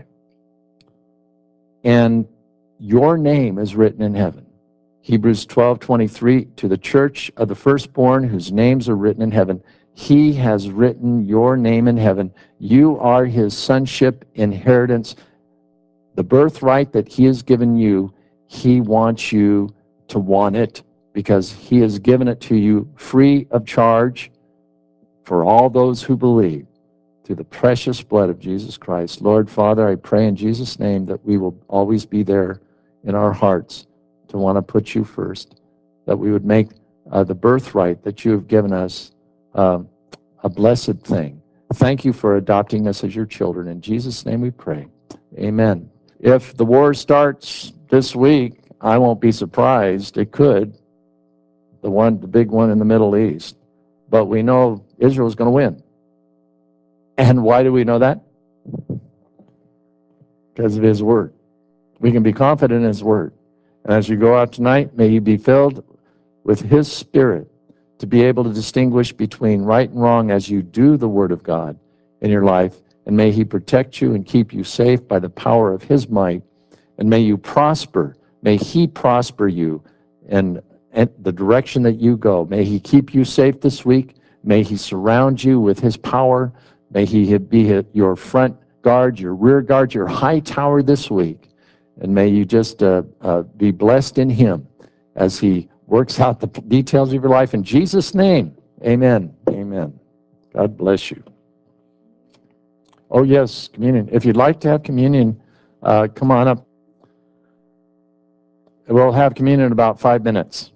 And your name is written in heaven. Hebrews 12:23, to the church of the firstborn whose names are written in heaven, he has written your name in heaven. You are his sonship inheritance. The birthright that he has given you, he wants you to want it, because he has given it to you free of charge for all those who believe through the precious blood of Jesus Christ. Lord, Father, I pray in Jesus' name that we will always be there in our hearts to want to put you first, that we would make the birthright that you have given us a blessed thing. Thank you for adopting us as your children. In Jesus' name we pray. Amen. If the war starts this week, I won't be surprised. It could, the big one in the Middle East. But we know Israel's going to win. And why do we know that? Because of his word. We can be confident in his word. And as you go out tonight, may you be filled with his spirit to be able to distinguish between right and wrong as you do the word of God in your life. And may he protect you and keep you safe by the power of his might. And may you prosper. May he prosper you in the direction that you go. May he keep you safe this week. May he surround you with his power. May he be your front guard, your rear guard, your high tower this week. And may you just be blessed in him as he works out the details of your life. In Jesus' name, amen. Amen. God bless you. Oh, yes, communion. If you'd like to have communion, come on up. We'll have communion in about 5 minutes.